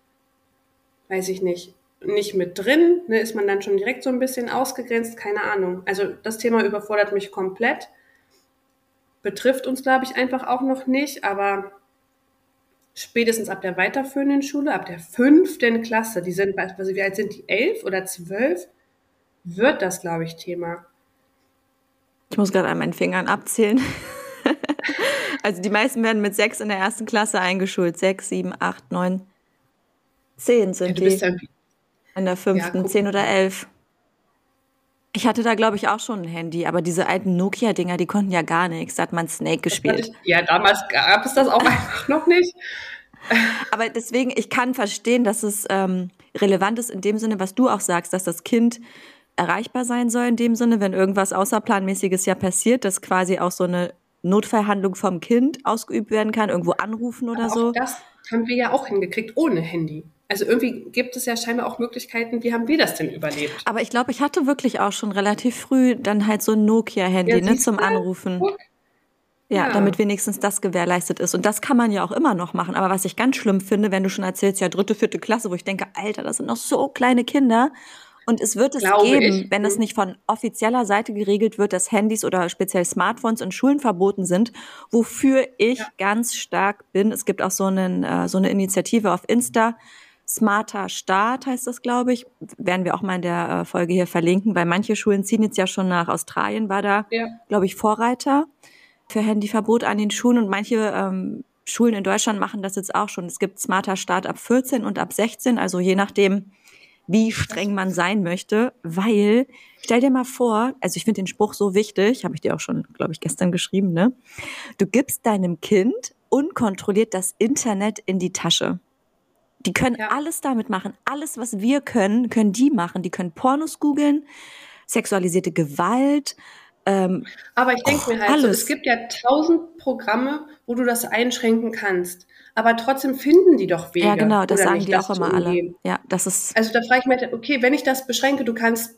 weiß ich nicht mit drin, ne, ist man dann schon direkt so ein bisschen ausgegrenzt, keine Ahnung. Also das Thema überfordert mich komplett. Betrifft uns, glaube ich, einfach auch noch nicht, aber spätestens ab der weiterführenden Schule, ab der 5. Klasse, die sind, also wie alt sind die, 11 oder 12, wird das, glaube ich, Thema. Ich muss gerade an meinen Fingern abzählen. Also die meisten werden mit 6 in der 1. Klasse eingeschult. 6, 7, 8, 9, 10 sind die. In der 5., Ja, 10 oder 11. Ich hatte da, glaube ich, auch schon ein Handy, aber diese alten Nokia-Dinger, die konnten ja gar nichts. Da hat man Snake gespielt. Ja, damals gab es das auch einfach noch nicht. Aber deswegen, ich kann verstehen, dass es relevant ist in dem Sinne, was du auch sagst, dass das Kind erreichbar sein soll in dem Sinne, wenn irgendwas Außerplanmäßiges ja passiert, dass quasi auch so eine Notfallhandlung vom Kind ausgeübt werden kann, irgendwo anrufen oder Aber so. auch das haben wir ja auch hingekriegt ohne Handy. Also irgendwie gibt es ja scheinbar auch Möglichkeiten, wie haben wir das denn überlebt? Aber ich glaube, ich hatte wirklich auch schon relativ früh dann halt so ein Nokia-Handy, Ja, ne, zum Anrufen. Guck. Ja, Ja. damit wenigstens das gewährleistet ist. Und das kann man ja auch immer noch machen. Aber was ich ganz schlimm finde, wenn du schon erzählst, ja, 3., 4. Klasse, wo ich denke, Alter, das sind noch so kleine Kinder. Und es wird es Glaube geben, ich. wenn es nicht von offizieller Seite geregelt wird, dass Handys oder speziell Smartphones in Schulen verboten sind, wofür ich ganz stark bin. Es gibt auch so eine Initiative auf Insta, Smarter Start heißt das, glaube ich. Werden wir auch mal in der Folge hier verlinken, weil manche Schulen ziehen jetzt ja schon nach. Australien war da, glaube ich, Vorreiter für Handyverbot an den Schulen und manche Schulen in Deutschland machen das jetzt auch schon. Es gibt Smarter Start ab 14 und ab 16, also je nachdem, wie streng man sein möchte, weil, stell dir mal vor, also ich finde den Spruch so wichtig, habe ich dir auch schon, glaube ich, gestern geschrieben, ne? Du gibst deinem Kind unkontrolliert das Internet in die Tasche. Die können alles damit machen. Alles, was wir können, können die machen. Die können Pornos googeln, sexualisierte Gewalt. Aber ich denke mir halt so, es gibt ja 1000 Programme, wo du das einschränken kannst. Aber trotzdem finden die doch Wege. Ja, genau, das oder sagen nicht, die das auch immer zu alle. umgehen. Ja, das ist. Also da frage ich mich, okay, wenn ich das beschränke, du kannst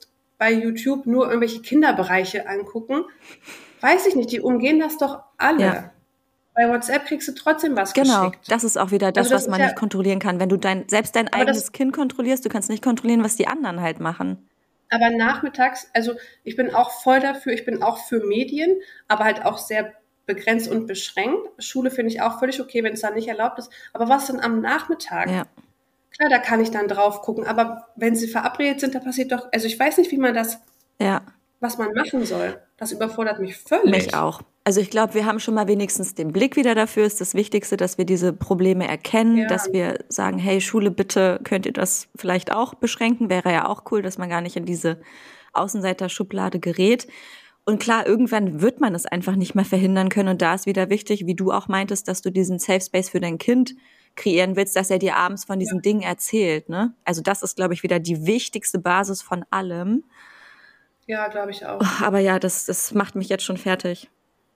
bei YouTube nur irgendwelche Kinderbereiche angucken. Weiß ich nicht, die umgehen das doch alle. Ja. Bei WhatsApp kriegst du trotzdem was Genau, geschickt. das ist auch wieder das, Also das was man ist nicht kontrollieren kann. Wenn du selbst dein Aber eigenes das- Kind kontrollierst, du kannst nicht kontrollieren, was die anderen halt machen. Aber nachmittags, also ich bin auch voll dafür, ich bin auch für Medien, aber halt auch sehr begrenzt und beschränkt. Schule finde ich auch völlig okay, wenn es dann nicht erlaubt ist. Aber was denn am Nachmittag? Ja. Klar, da kann ich dann drauf gucken, aber wenn sie verabredet sind, da passiert doch, also ich weiß nicht, wie man das, Ja, was man machen soll. Das überfordert mich völlig. mich auch. Also ich glaube, wir haben schon mal wenigstens den Blick wieder dafür. Ist das Wichtigste, dass wir diese Probleme erkennen, Ja. dass wir sagen, hey Schule, bitte könnt ihr das vielleicht auch beschränken. Wäre ja auch cool, dass man gar nicht in diese Außenseiter-Schublade gerät. Und klar, irgendwann wird man es einfach nicht mehr verhindern können. Und da ist wieder wichtig, wie du auch meintest, dass du diesen Safe Space für dein Kind kreieren willst, dass er dir abends von diesen Dingen erzählt. Ne? Also das ist, glaube ich, wieder die wichtigste Basis von allem. Ja, glaube ich auch. Aber ja, das macht mich jetzt schon fertig.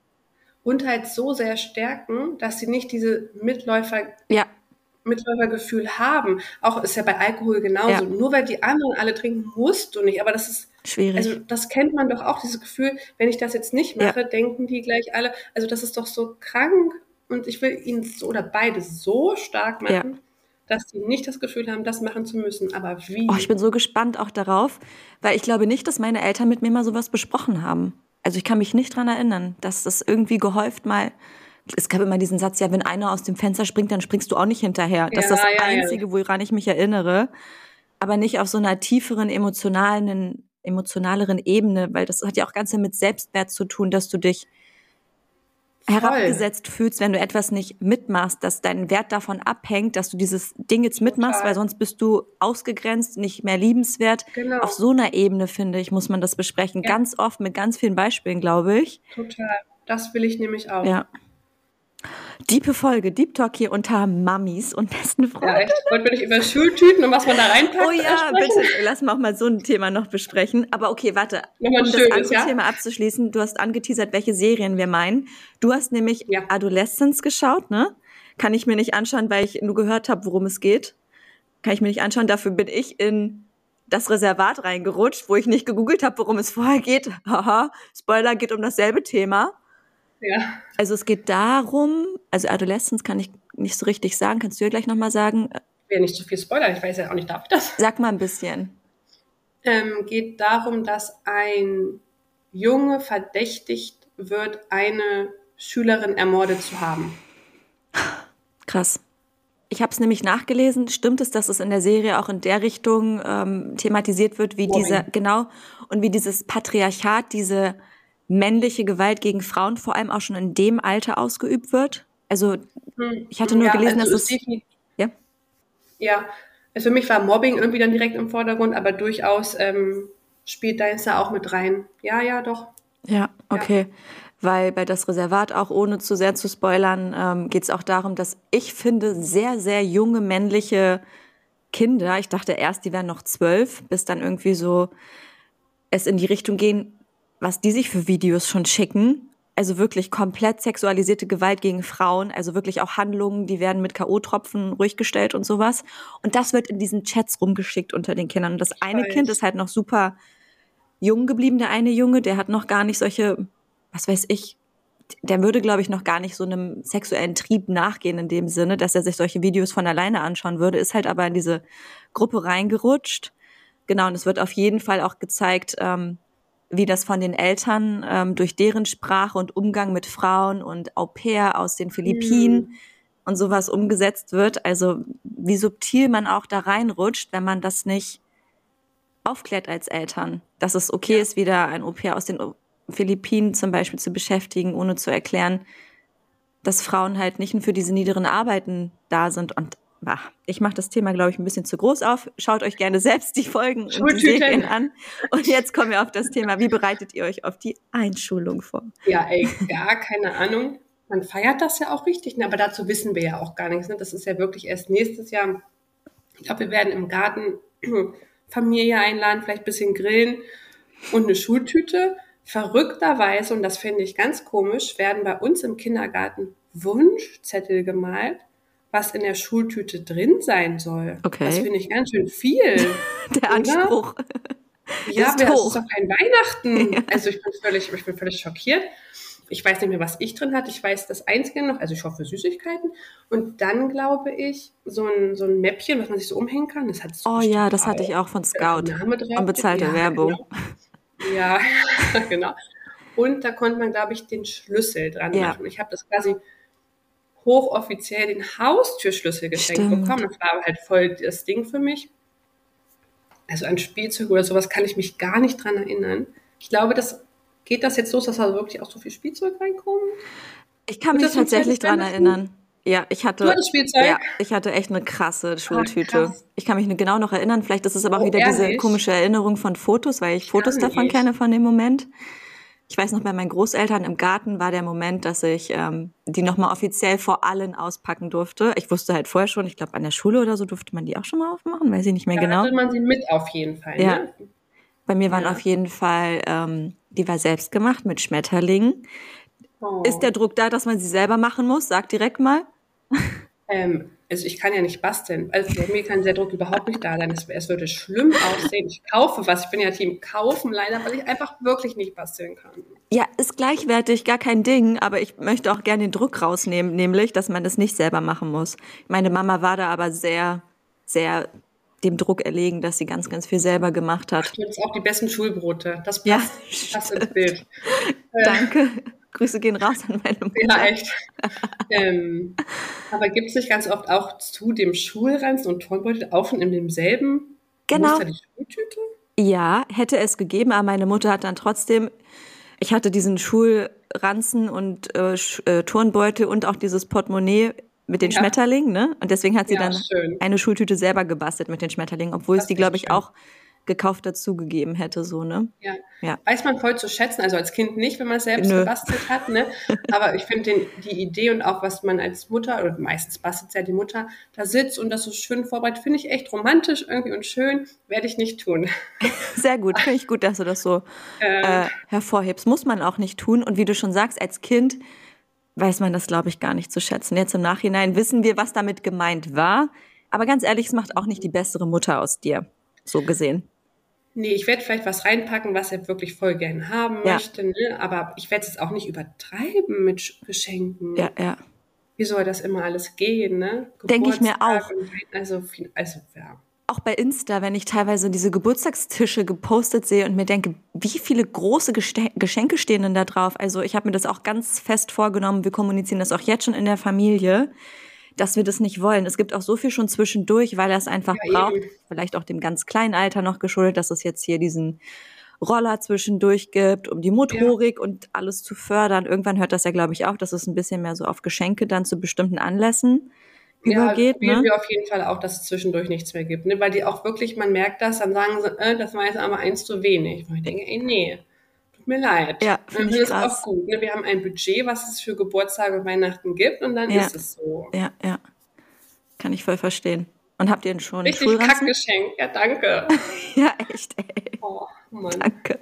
Und halt so sehr stärken, dass sie nicht diese Ja, Mitläufergefühl haben. Auch ist ja bei Alkohol genauso. Ja. Nur weil die anderen alle trinken, musst du nicht. Aber das ist, schwierig. also das kennt man doch auch, dieses Gefühl, wenn ich das jetzt nicht mache, denken die gleich alle, also das ist doch so krank und ich will ihnen so oder beide so stark machen, dass sie nicht das Gefühl haben, das machen zu müssen. Aber wie? Oh, ich bin so gespannt auch darauf, weil ich glaube nicht, dass meine Eltern mit mir mal sowas besprochen haben. Also ich kann mich nicht dran erinnern, dass das irgendwie gehäuft mal. Es gab immer diesen Satz, ja, wenn einer aus dem Fenster springt, dann springst du auch nicht hinterher. Das ist das Einzige, woran ich mich erinnere. Aber nicht auf so einer tieferen, emotionaleren Ebene, weil das hat ja auch ganz viel mit Selbstwert zu tun, dass du dich herabgesetzt fühlst, wenn du etwas nicht mitmachst, dass dein Wert davon abhängt, dass du dieses Ding jetzt mitmachst, weil sonst bist du ausgegrenzt, nicht mehr liebenswert. Genau. Auf so einer Ebene, finde ich, muss man das besprechen. Ja. Ganz oft mit ganz vielen Beispielen, glaube ich. Total. Das will ich nämlich auch. Ja. Diepe Folge, Deep Talk hier unter Mamis und besten Freunden. Ja, echt. Wollten wir nicht über Schultüten und was man da reinpackt? Oh ja, sprechen? bitte, lass mal auch mal so ein Thema noch besprechen. Aber okay, warte, Nochmal um das schönes, andere ja? Thema abzuschließen, du hast angeteasert, welche Serien wir meinen. Du hast nämlich Adolescence geschaut, ne? Kann ich mir nicht anschauen, weil ich nur gehört habe, worum es geht. Kann ich mir nicht anschauen, dafür bin ich in das Reservat reingerutscht, wo ich nicht gegoogelt habe, worum es vorher geht. Haha, Spoiler, geht um dasselbe Thema. Ja. Also es geht darum, also Adolescence kann ich nicht so richtig sagen, kannst du ja gleich nochmal sagen? Ich will nicht zu viel spoilern, ich weiß ja auch nicht, darf ich das? Sag mal ein bisschen. Geht darum, dass ein Junge verdächtigt wird, eine Schülerin ermordet zu haben. Krass. Ich habe es nämlich nachgelesen. Stimmt es, dass es in der Serie auch in der Richtung thematisiert wird, wie und wie dieses Patriarchat, diese männliche Gewalt gegen Frauen vor allem auch schon in dem Alter ausgeübt wird? Also ich hatte nur gelesen, also dass es... Ja? Ja, also für mich war Mobbing irgendwie dann direkt im Vordergrund, aber durchaus spielt deins da auch mit rein. Ja, doch. Ja, okay. Ja. Weil bei das Reservat, auch ohne zu sehr zu spoilern, geht es auch darum, dass ich finde, sehr, sehr junge männliche Kinder, ich dachte erst, die wären noch 12, bis dann irgendwie so es in die Richtung gehen, was die sich für Videos schon schicken. Also wirklich komplett sexualisierte Gewalt gegen Frauen, also wirklich auch Handlungen, die werden mit K.O.-Tropfen ruhig gestellt und sowas. Und das wird in diesen Chats rumgeschickt unter den Kindern. Und das eine Kind ist halt noch super jung geblieben, der eine Junge, der hat noch gar nicht solche, was weiß ich, der würde, glaube ich, noch gar nicht so einem sexuellen Trieb nachgehen in dem Sinne, dass er sich solche Videos von alleine anschauen würde, ist halt aber in diese Gruppe reingerutscht. Genau, und es wird auf jeden Fall auch gezeigt, wie das von den Eltern durch deren Sprache und Umgang mit Frauen und Au-pair aus den Philippinen und sowas umgesetzt wird. Also wie subtil man auch da reinrutscht, wenn man das nicht aufklärt als Eltern. Dass es okay ist, wieder ein Au-pair aus den Philippinen zum Beispiel zu beschäftigen, ohne zu erklären, dass Frauen halt nicht nur für diese niederen Arbeiten da sind. Und ich mache das Thema, glaube ich, ein bisschen zu groß auf. Schaut euch gerne selbst die Folgen und die Serien an. Und jetzt kommen wir auf das Thema, wie bereitet ihr euch auf die Einschulung vor? Ja, gar keine Ahnung. Man feiert das ja auch richtig, ne? Aber dazu wissen wir ja auch gar nichts. Ne? Das ist ja wirklich erst nächstes Jahr. Ich glaube, wir werden im Garten Familie einladen, vielleicht ein bisschen grillen und eine Schultüte. Verrückterweise, und das finde ich ganz komisch, werden bei uns im Kindergarten Wunschzettel gemalt, was in der Schultüte drin sein soll. Okay. Das finde ich ganz schön viel. Der Anspruch. Ja, ist aber das hoch. ist doch kein Weihnachten. Also ich bin völlig schockiert. Ich weiß nicht mehr, was ich drin hatte. Ich weiß das Einzige noch, also ich hoffe Süßigkeiten. Und dann glaube ich, so ein Mäppchen, was man sich so umhängen kann. Das hattest du Oh ja, bestimmt das hatte ich auch. auch von Da Scout. Name drauf. Unbezahlte Ja, Werbung. genau. Ja, genau. Und da konnte man, glaube ich, den Schlüssel dran Ja. machen. Ich habe das quasi hochoffiziell den Haustürschlüssel geschenkt Stimmt. bekommen. Das war aber halt voll das Ding für mich. Also an Spielzeug oder sowas kann ich mich gar nicht dran erinnern. Ich glaube, geht das jetzt los, dass da wirklich auch so viel Spielzeug reinkommt? Ich kann Wird mich das ein tatsächlich zweites dran Weihnachten? erinnern. Ja, Du hattest Spielzeug? ich hatte echt eine krasse Schultüte. Krass. Ich kann mich genau noch erinnern. Vielleicht ist es aber auch Oh, wieder diese ehrlich? komische Erinnerung von Fotos, weil ich Ich Fotos gar davon nicht. kenne von dem Moment. Ich weiß noch, bei meinen Großeltern im Garten war der Moment, dass ich die nochmal offiziell vor allen auspacken durfte. Ich wusste halt vorher schon, ich glaube an der Schule oder so durfte man die auch schon mal aufmachen, weiß ich nicht mehr Da genau. hatte man sie mit auf jeden Fall, Ja. ne? Bei mir waren Ja. auf jeden Fall, die war selbst gemacht mit Schmetterlingen. Oh. Ist der Druck da, dass man sie selber machen muss? Sag direkt mal. Also ich kann ja nicht basteln. Also bei mir kann der Druck überhaupt nicht da sein. Es würde schlimm aussehen. Ich kaufe was. Ich bin ja Team Kaufen leider, weil ich einfach wirklich nicht basteln kann. Ja, ist gleichwertig, gar kein Ding, aber ich möchte auch gerne den Druck rausnehmen, nämlich, dass man das nicht selber machen muss. Meine Mama war da aber sehr, sehr dem Druck erlegen, dass sie ganz, ganz viel selber gemacht hat. Du hast auch die besten Schulbrote. Das Ja, passt ins Bild. Danke. Grüße gehen raus an meine Mutter. Ja, echt. Aber gibt es nicht ganz oft auch zu dem Schulranzen und Turnbeutel auch schon in demselben Genau. Muster die Schultüte? Ja, hätte es gegeben, aber meine Mutter hat dann trotzdem, ich hatte diesen Schulranzen und Turnbeutel und auch dieses Portemonnaie mit den Ja. Schmetterlingen, ne? Und deswegen hat sie Ja, dann schön. eine Schultüte selber gebastelt mit den Schmetterlingen, obwohl Das es die, ist glaube ich, schön. auch gekauft dazugegeben hätte, so, ne? Ja. Ja. Weiß man voll zu schätzen, also als Kind nicht, wenn man es selbst Nö. gebastelt hat, ne? Aber ich finde die Idee und auch was man als Mutter, oder meistens bastelt ja die Mutter, da sitzt und das so schön vorbereitet, finde ich echt romantisch irgendwie und schön, werde ich nicht tun. Sehr gut, finde ich gut, dass du das so hervorhebst. Muss man auch nicht tun. Und wie du schon sagst, als Kind weiß man das, glaube ich, gar nicht zu schätzen. Jetzt im Nachhinein wissen wir, was damit gemeint war. Aber ganz ehrlich, es macht auch nicht die bessere Mutter aus dir, so gesehen. Nee, ich werde vielleicht was reinpacken, was er wirklich voll gern haben Ja. möchte, ne? Aber ich werde es auch nicht übertreiben mit Geschenken. Ja, ja. Wie soll das immer alles gehen, ne? Denke ich mir Geburtstag auch. und also ja. Auch bei Insta, wenn ich teilweise diese Geburtstagstische gepostet sehe und mir denke, wie viele große Geschenke stehen denn da drauf? Also ich habe mir das auch ganz fest vorgenommen, wir kommunizieren das auch jetzt schon in der Familie, dass wir das nicht wollen. Es gibt auch so viel schon zwischendurch, weil er es einfach Ja, braucht. eben. Vielleicht auch dem ganz kleinen Alter noch geschuldet, dass es jetzt hier diesen Roller zwischendurch gibt, um die Motorik und alles zu fördern. Irgendwann hört das ja, glaube ich, auch, dass es ein bisschen mehr so auf Geschenke dann zu bestimmten Anlässen übergeht. Probieren Ne? wir auf jeden Fall auch, dass es zwischendurch nichts mehr gibt, ne? Weil die auch wirklich, man merkt das, dann sagen sie, das war jetzt aber eins zu wenig. Und ich denke, ey, nee, tut mir leid. Ja, Und finde das ich ist krass. auch gut, ne? Wir haben ein Budget, was es für Geburtstage und Weihnachten gibt und dann Ja. ist es so. Ja, ja. Kann ich voll verstehen. Und habt ihr denn schon einen Richtig Schulranzen? Kackgeschenk. Ja, danke. Ja, echt, ey. Oh, Mann. Danke.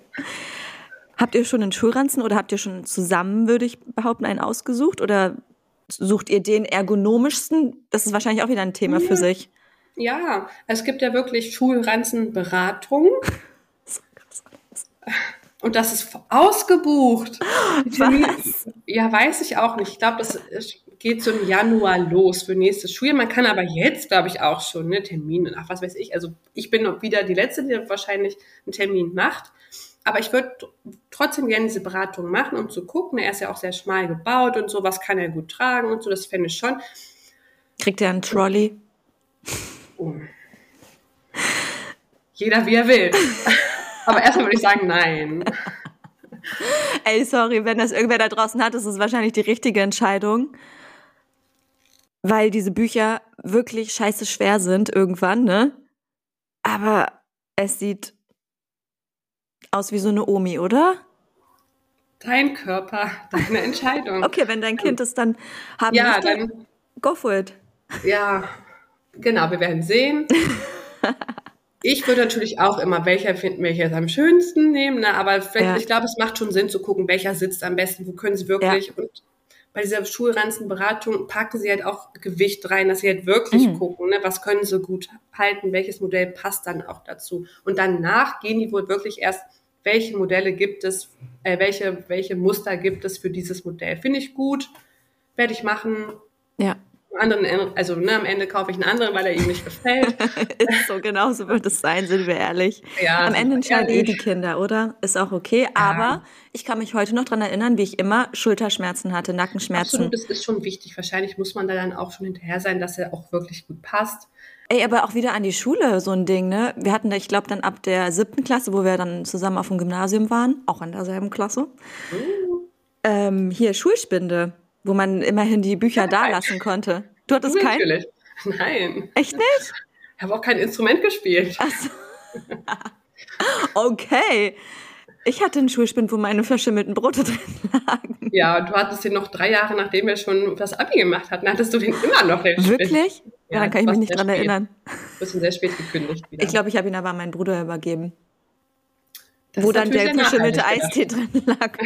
Habt ihr schon einen Schulranzen oder habt ihr schon zusammen, würde ich behaupten, einen ausgesucht? Oder sucht ihr den ergonomischsten? Das ist wahrscheinlich auch wieder ein Thema für sich. Ja, es gibt ja wirklich Schulranzenberatung So krass. und das ist ausgebucht. Die Termine- Was? Ja, weiß ich auch nicht. Ich glaube, das geht so im Januar los für nächstes Schuljahr. Man kann aber jetzt, glaube ich, auch schon ne, Termin und ach, was weiß ich. Also ich bin noch wieder die Letzte, die wahrscheinlich einen Termin macht. Aber ich würde trotzdem gerne diese Beratung machen, um zu gucken. Er ist ja auch sehr schmal gebaut und so, was kann er gut tragen und so. Das fände ich schon. Kriegt ihr einen Trolley? Oh. Jeder wie er will. Aber erstmal würde ich sagen, nein. Ey, sorry, wenn das irgendwer da draußen hat, ist es wahrscheinlich die richtige Entscheidung. Weil diese Bücher wirklich scheiße schwer sind irgendwann, ne? Aber es sieht aus wie so eine Omi, oder? Dein Körper, deine Entscheidung. Okay, wenn dein Kind es dann haben Ja, möchte, dann, go for it. ja, genau, wir werden sehen. Ich würde natürlich auch immer, welcher ist am schönsten nehmen, ne? Aber vielleicht, Ja. ich glaube, es macht schon Sinn zu gucken, welcher sitzt am besten, wo können sie wirklich und bei dieser Schulranzenberatung packen sie halt auch Gewicht rein, dass sie halt wirklich gucken, ne, was können sie gut halten, welches Modell passt dann auch dazu. Und danach gehen die wohl wirklich erst, welche Modelle gibt es, welche Muster gibt es für dieses Modell. Finde ich gut, werde ich machen. Ja. Also am Ende kaufe ich einen anderen, weil er ihm nicht gefällt. Ist so, genau so wird es sein, sind wir ehrlich. Ja, am Ende entscheiden ehrlich. die Kinder, oder? Ist auch okay, aber ich kann mich heute noch dran erinnern, wie ich immer Schulterschmerzen hatte, Nackenschmerzen. Absolut, das ist schon wichtig. Wahrscheinlich muss man da dann auch schon hinterher sein, dass er auch wirklich gut passt. Ey, aber auch wieder an die Schule so ein Ding, ne? Wir hatten da, ich glaube, dann ab der 7. Klasse, wo wir dann zusammen auf dem Gymnasium waren, auch an derselben Klasse, hier Schulspinde, wo man immerhin die Bücher da lassen konnte. Du hattest keinen? Natürlich. Nein. Echt nicht? Ich habe auch kein Instrument gespielt. Ach so. Okay. Ich hatte einen Schulspind, wo meine verschimmelten Brote drin lagen. Ja, du hattest den noch 3 Jahre, nachdem wir schon das Abi gemacht hatten, hattest du den immer noch. Den Spind. Wirklich? Ja, dann kann ich mich nicht dran erinnern. Du bist sehr spät gekündigt wieder. Ich glaube, ich habe ihn aber an meinen Bruder übergeben. Das wo ist dann der natürlich verschimmelte nachhaltig Eistee drin lag.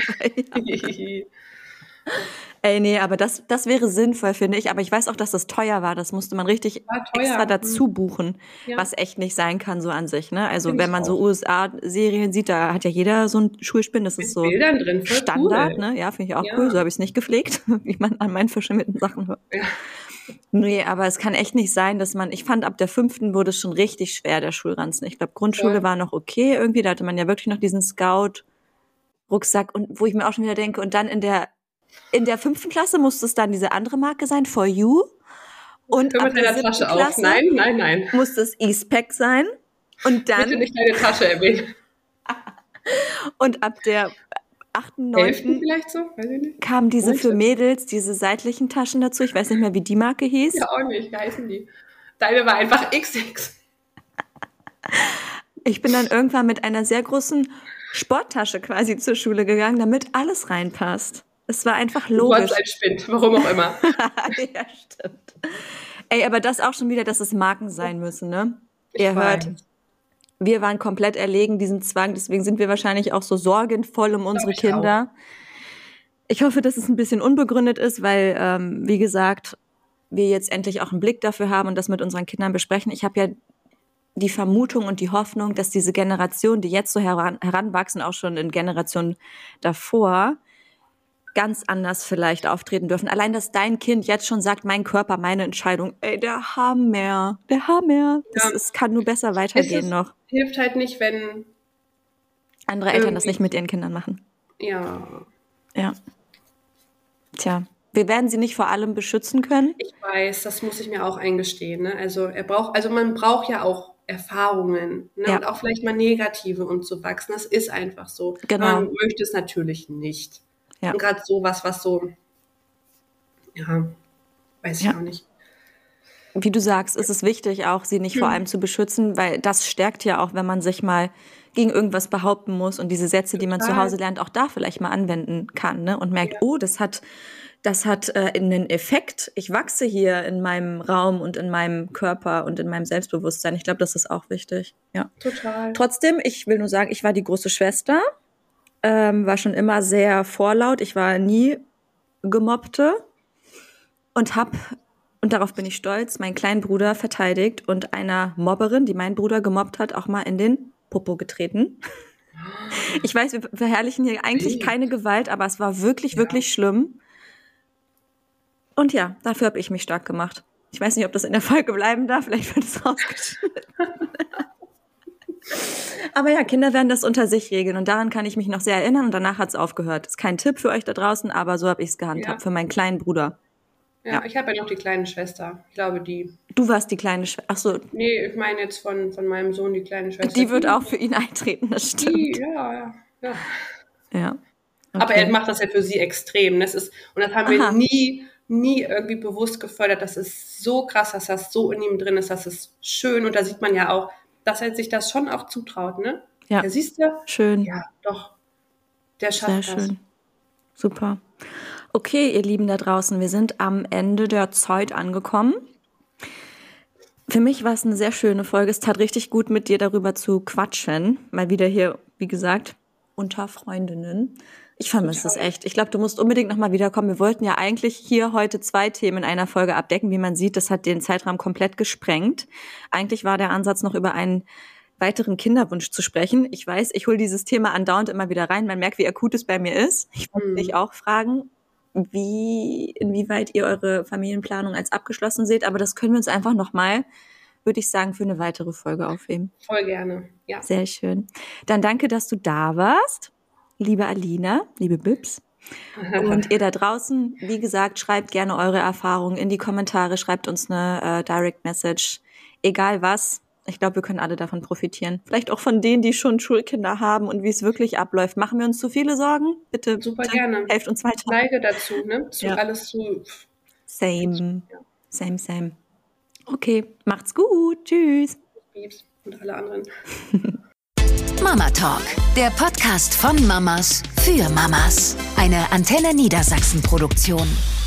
Ey, nee, aber das wäre sinnvoll, finde ich. Aber ich weiß auch, dass das teuer war. Das musste man richtig extra dazu buchen, was echt nicht sein kann so an sich. Ne? Also wenn man so USA-Serien sieht, da hat ja jeder so einen Schulspind. Das ist so Bildern drin, voll Standard. cool. Ne? Ja, finde ich auch cool. So habe ich es nicht gepflegt, wie man an meinen verschimmelten Sachen hört. Ja. Nee, aber es kann echt nicht sein, dass ich fand, ab der 5. wurde es schon richtig schwer, der Schulranzen. Ich glaube, Grundschule war noch okay irgendwie. Da hatte man ja wirklich noch diesen Scout-Rucksack. Und wo ich mir auch schon wieder denke, und dann in der 5. Klasse musste es dann diese andere Marke sein, For You. Und Hör ab mit der deiner 7. Tasche Klasse auf. Nein. musste es Eastpak sein. Und dann Bitte nicht deine Tasche erwähnen. und ab der 8., 9. 11. vielleicht so? Weiß ich nicht. kamen diese für Mädels, diese seitlichen Taschen dazu. Ich weiß nicht mehr, wie die Marke hieß. Ja, auch nicht. Wie heißen die? Deine war einfach XX. Ich bin dann irgendwann mit einer sehr großen Sporttasche quasi zur Schule gegangen, damit alles reinpasst. Es war einfach logisch. Du hast ein Spind, warum auch immer. Ja, stimmt. Ey, aber das auch schon wieder, dass es Marken sein müssen, ne? Ihr weiß. hört, wir waren komplett erlegen diesem Zwang, deswegen sind wir wahrscheinlich auch so sorgenvoll um unsere Kinder. Ich hoffe, dass es ein bisschen unbegründet ist, weil, wie gesagt, wir jetzt endlich auch einen Blick dafür haben und das mit unseren Kindern besprechen. Ich habe ja die Vermutung und die Hoffnung, dass diese Generation, die jetzt so heranwachsen, auch schon in Generationen davor, ganz anders vielleicht auftreten dürfen. Allein, dass dein Kind jetzt schon sagt, mein Körper, meine Entscheidung, ey, der Hammer. Es kann nur besser weitergehen noch. Hilft halt nicht, wenn andere Eltern das nicht mit ihren Kindern machen. Ja. Tja, wir werden sie nicht vor allem beschützen können. Ich weiß, das muss ich mir auch eingestehen. Ne? Also man braucht ja auch Erfahrungen, ne? Und auch vielleicht mal negative, um zu wachsen. Das ist einfach so. Genau. Man möchte es natürlich nicht. Ja. Und gerade sowas, was so, weiß ich auch nicht. Wie du sagst, ist es wichtig, auch sie nicht vor allem zu beschützen, weil das stärkt ja auch, wenn man sich mal gegen irgendwas behaupten muss und diese Sätze, die man zu Hause lernt, auch da vielleicht mal anwenden kann, ne? Und merkt, das hat einen Effekt. Ich wachse hier in meinem Raum und in meinem Körper und in meinem Selbstbewusstsein. Ich glaube, das ist auch wichtig. Ja. Total. Trotzdem, ich will nur sagen, ich war die große Schwester, war schon immer sehr vorlaut. Ich war nie Gemobbte und darauf bin ich stolz, meinen kleinen Bruder verteidigt und einer Mobberin, die meinen Bruder gemobbt hat, auch mal in den Popo getreten. Ich weiß, wir verherrlichen hier eigentlich keine Gewalt, aber es war wirklich, wirklich schlimm. Und ja, dafür habe ich mich stark gemacht. Ich weiß nicht, ob das in der Folge bleiben darf, vielleicht wird es rausgeschnitten. Aber ja, Kinder werden das unter sich regeln und daran kann ich mich noch sehr erinnern und danach hat es aufgehört. Das ist kein Tipp für euch da draußen, aber so habe ich es gehandhabt, für meinen kleinen Bruder. Ja, ich habe ja noch die kleine Schwester. Ich glaube, die... Du warst die kleine Schwester. Ach so. Nee, ich meine jetzt von meinem Sohn die kleine Schwester. Die wird auch für ihn eintreten, das stimmt. Ja. Okay. Aber er macht das ja für sie extrem. Das haben wir nie irgendwie bewusst gefördert. Das ist so krass, dass das so in ihm drin ist. Das ist schön. Und da sieht man ja auch, dass er sich das schon auch zutraut, ne? Ja. Da siehst du? Schön. Ja, doch. Der schafft Sehr das. schön. Super. Okay, ihr Lieben da draußen, wir sind am Ende der Zeit angekommen. Für mich war es eine sehr schöne Folge. Es tat richtig gut, mit dir darüber zu quatschen. Mal wieder hier, wie gesagt, unter Freundinnen. Ich vermisse es echt. Ich glaube, du musst unbedingt nochmal wiederkommen. Wir wollten ja eigentlich hier heute 2 Themen in einer Folge abdecken. Wie man sieht, das hat den Zeitrahmen komplett gesprengt. Eigentlich war der Ansatz, noch über einen weiteren Kinderwunsch zu sprechen. Ich weiß, ich hole dieses Thema andauernd immer wieder rein. Man merkt, wie akut es bei mir ist. Ich wollte dich auch fragen, inwieweit ihr eure Familienplanung als abgeschlossen seht. Aber das können wir uns einfach nochmal, würde ich sagen, für eine weitere Folge aufheben. Voll gerne, ja. Sehr schön. Dann danke, dass du da warst. Liebe Alina, liebe Bibs. Und ihr da draußen, wie gesagt, schreibt gerne eure Erfahrungen in die Kommentare, schreibt uns eine Direct Message, egal was. Ich glaube, wir können alle davon profitieren. Vielleicht auch von denen, die schon Schulkinder haben und wie es wirklich abläuft. Machen wir uns zu viele Sorgen? Bitte. Super gerne. Helft uns weiter. Neige dazu, ne? Alles zu. Same. Same. Okay, macht's gut. Tschüss. Bibs und alle anderen. Mama Talk, der Podcast von Mamas für Mamas. Eine Antenne Niedersachsen Produktion.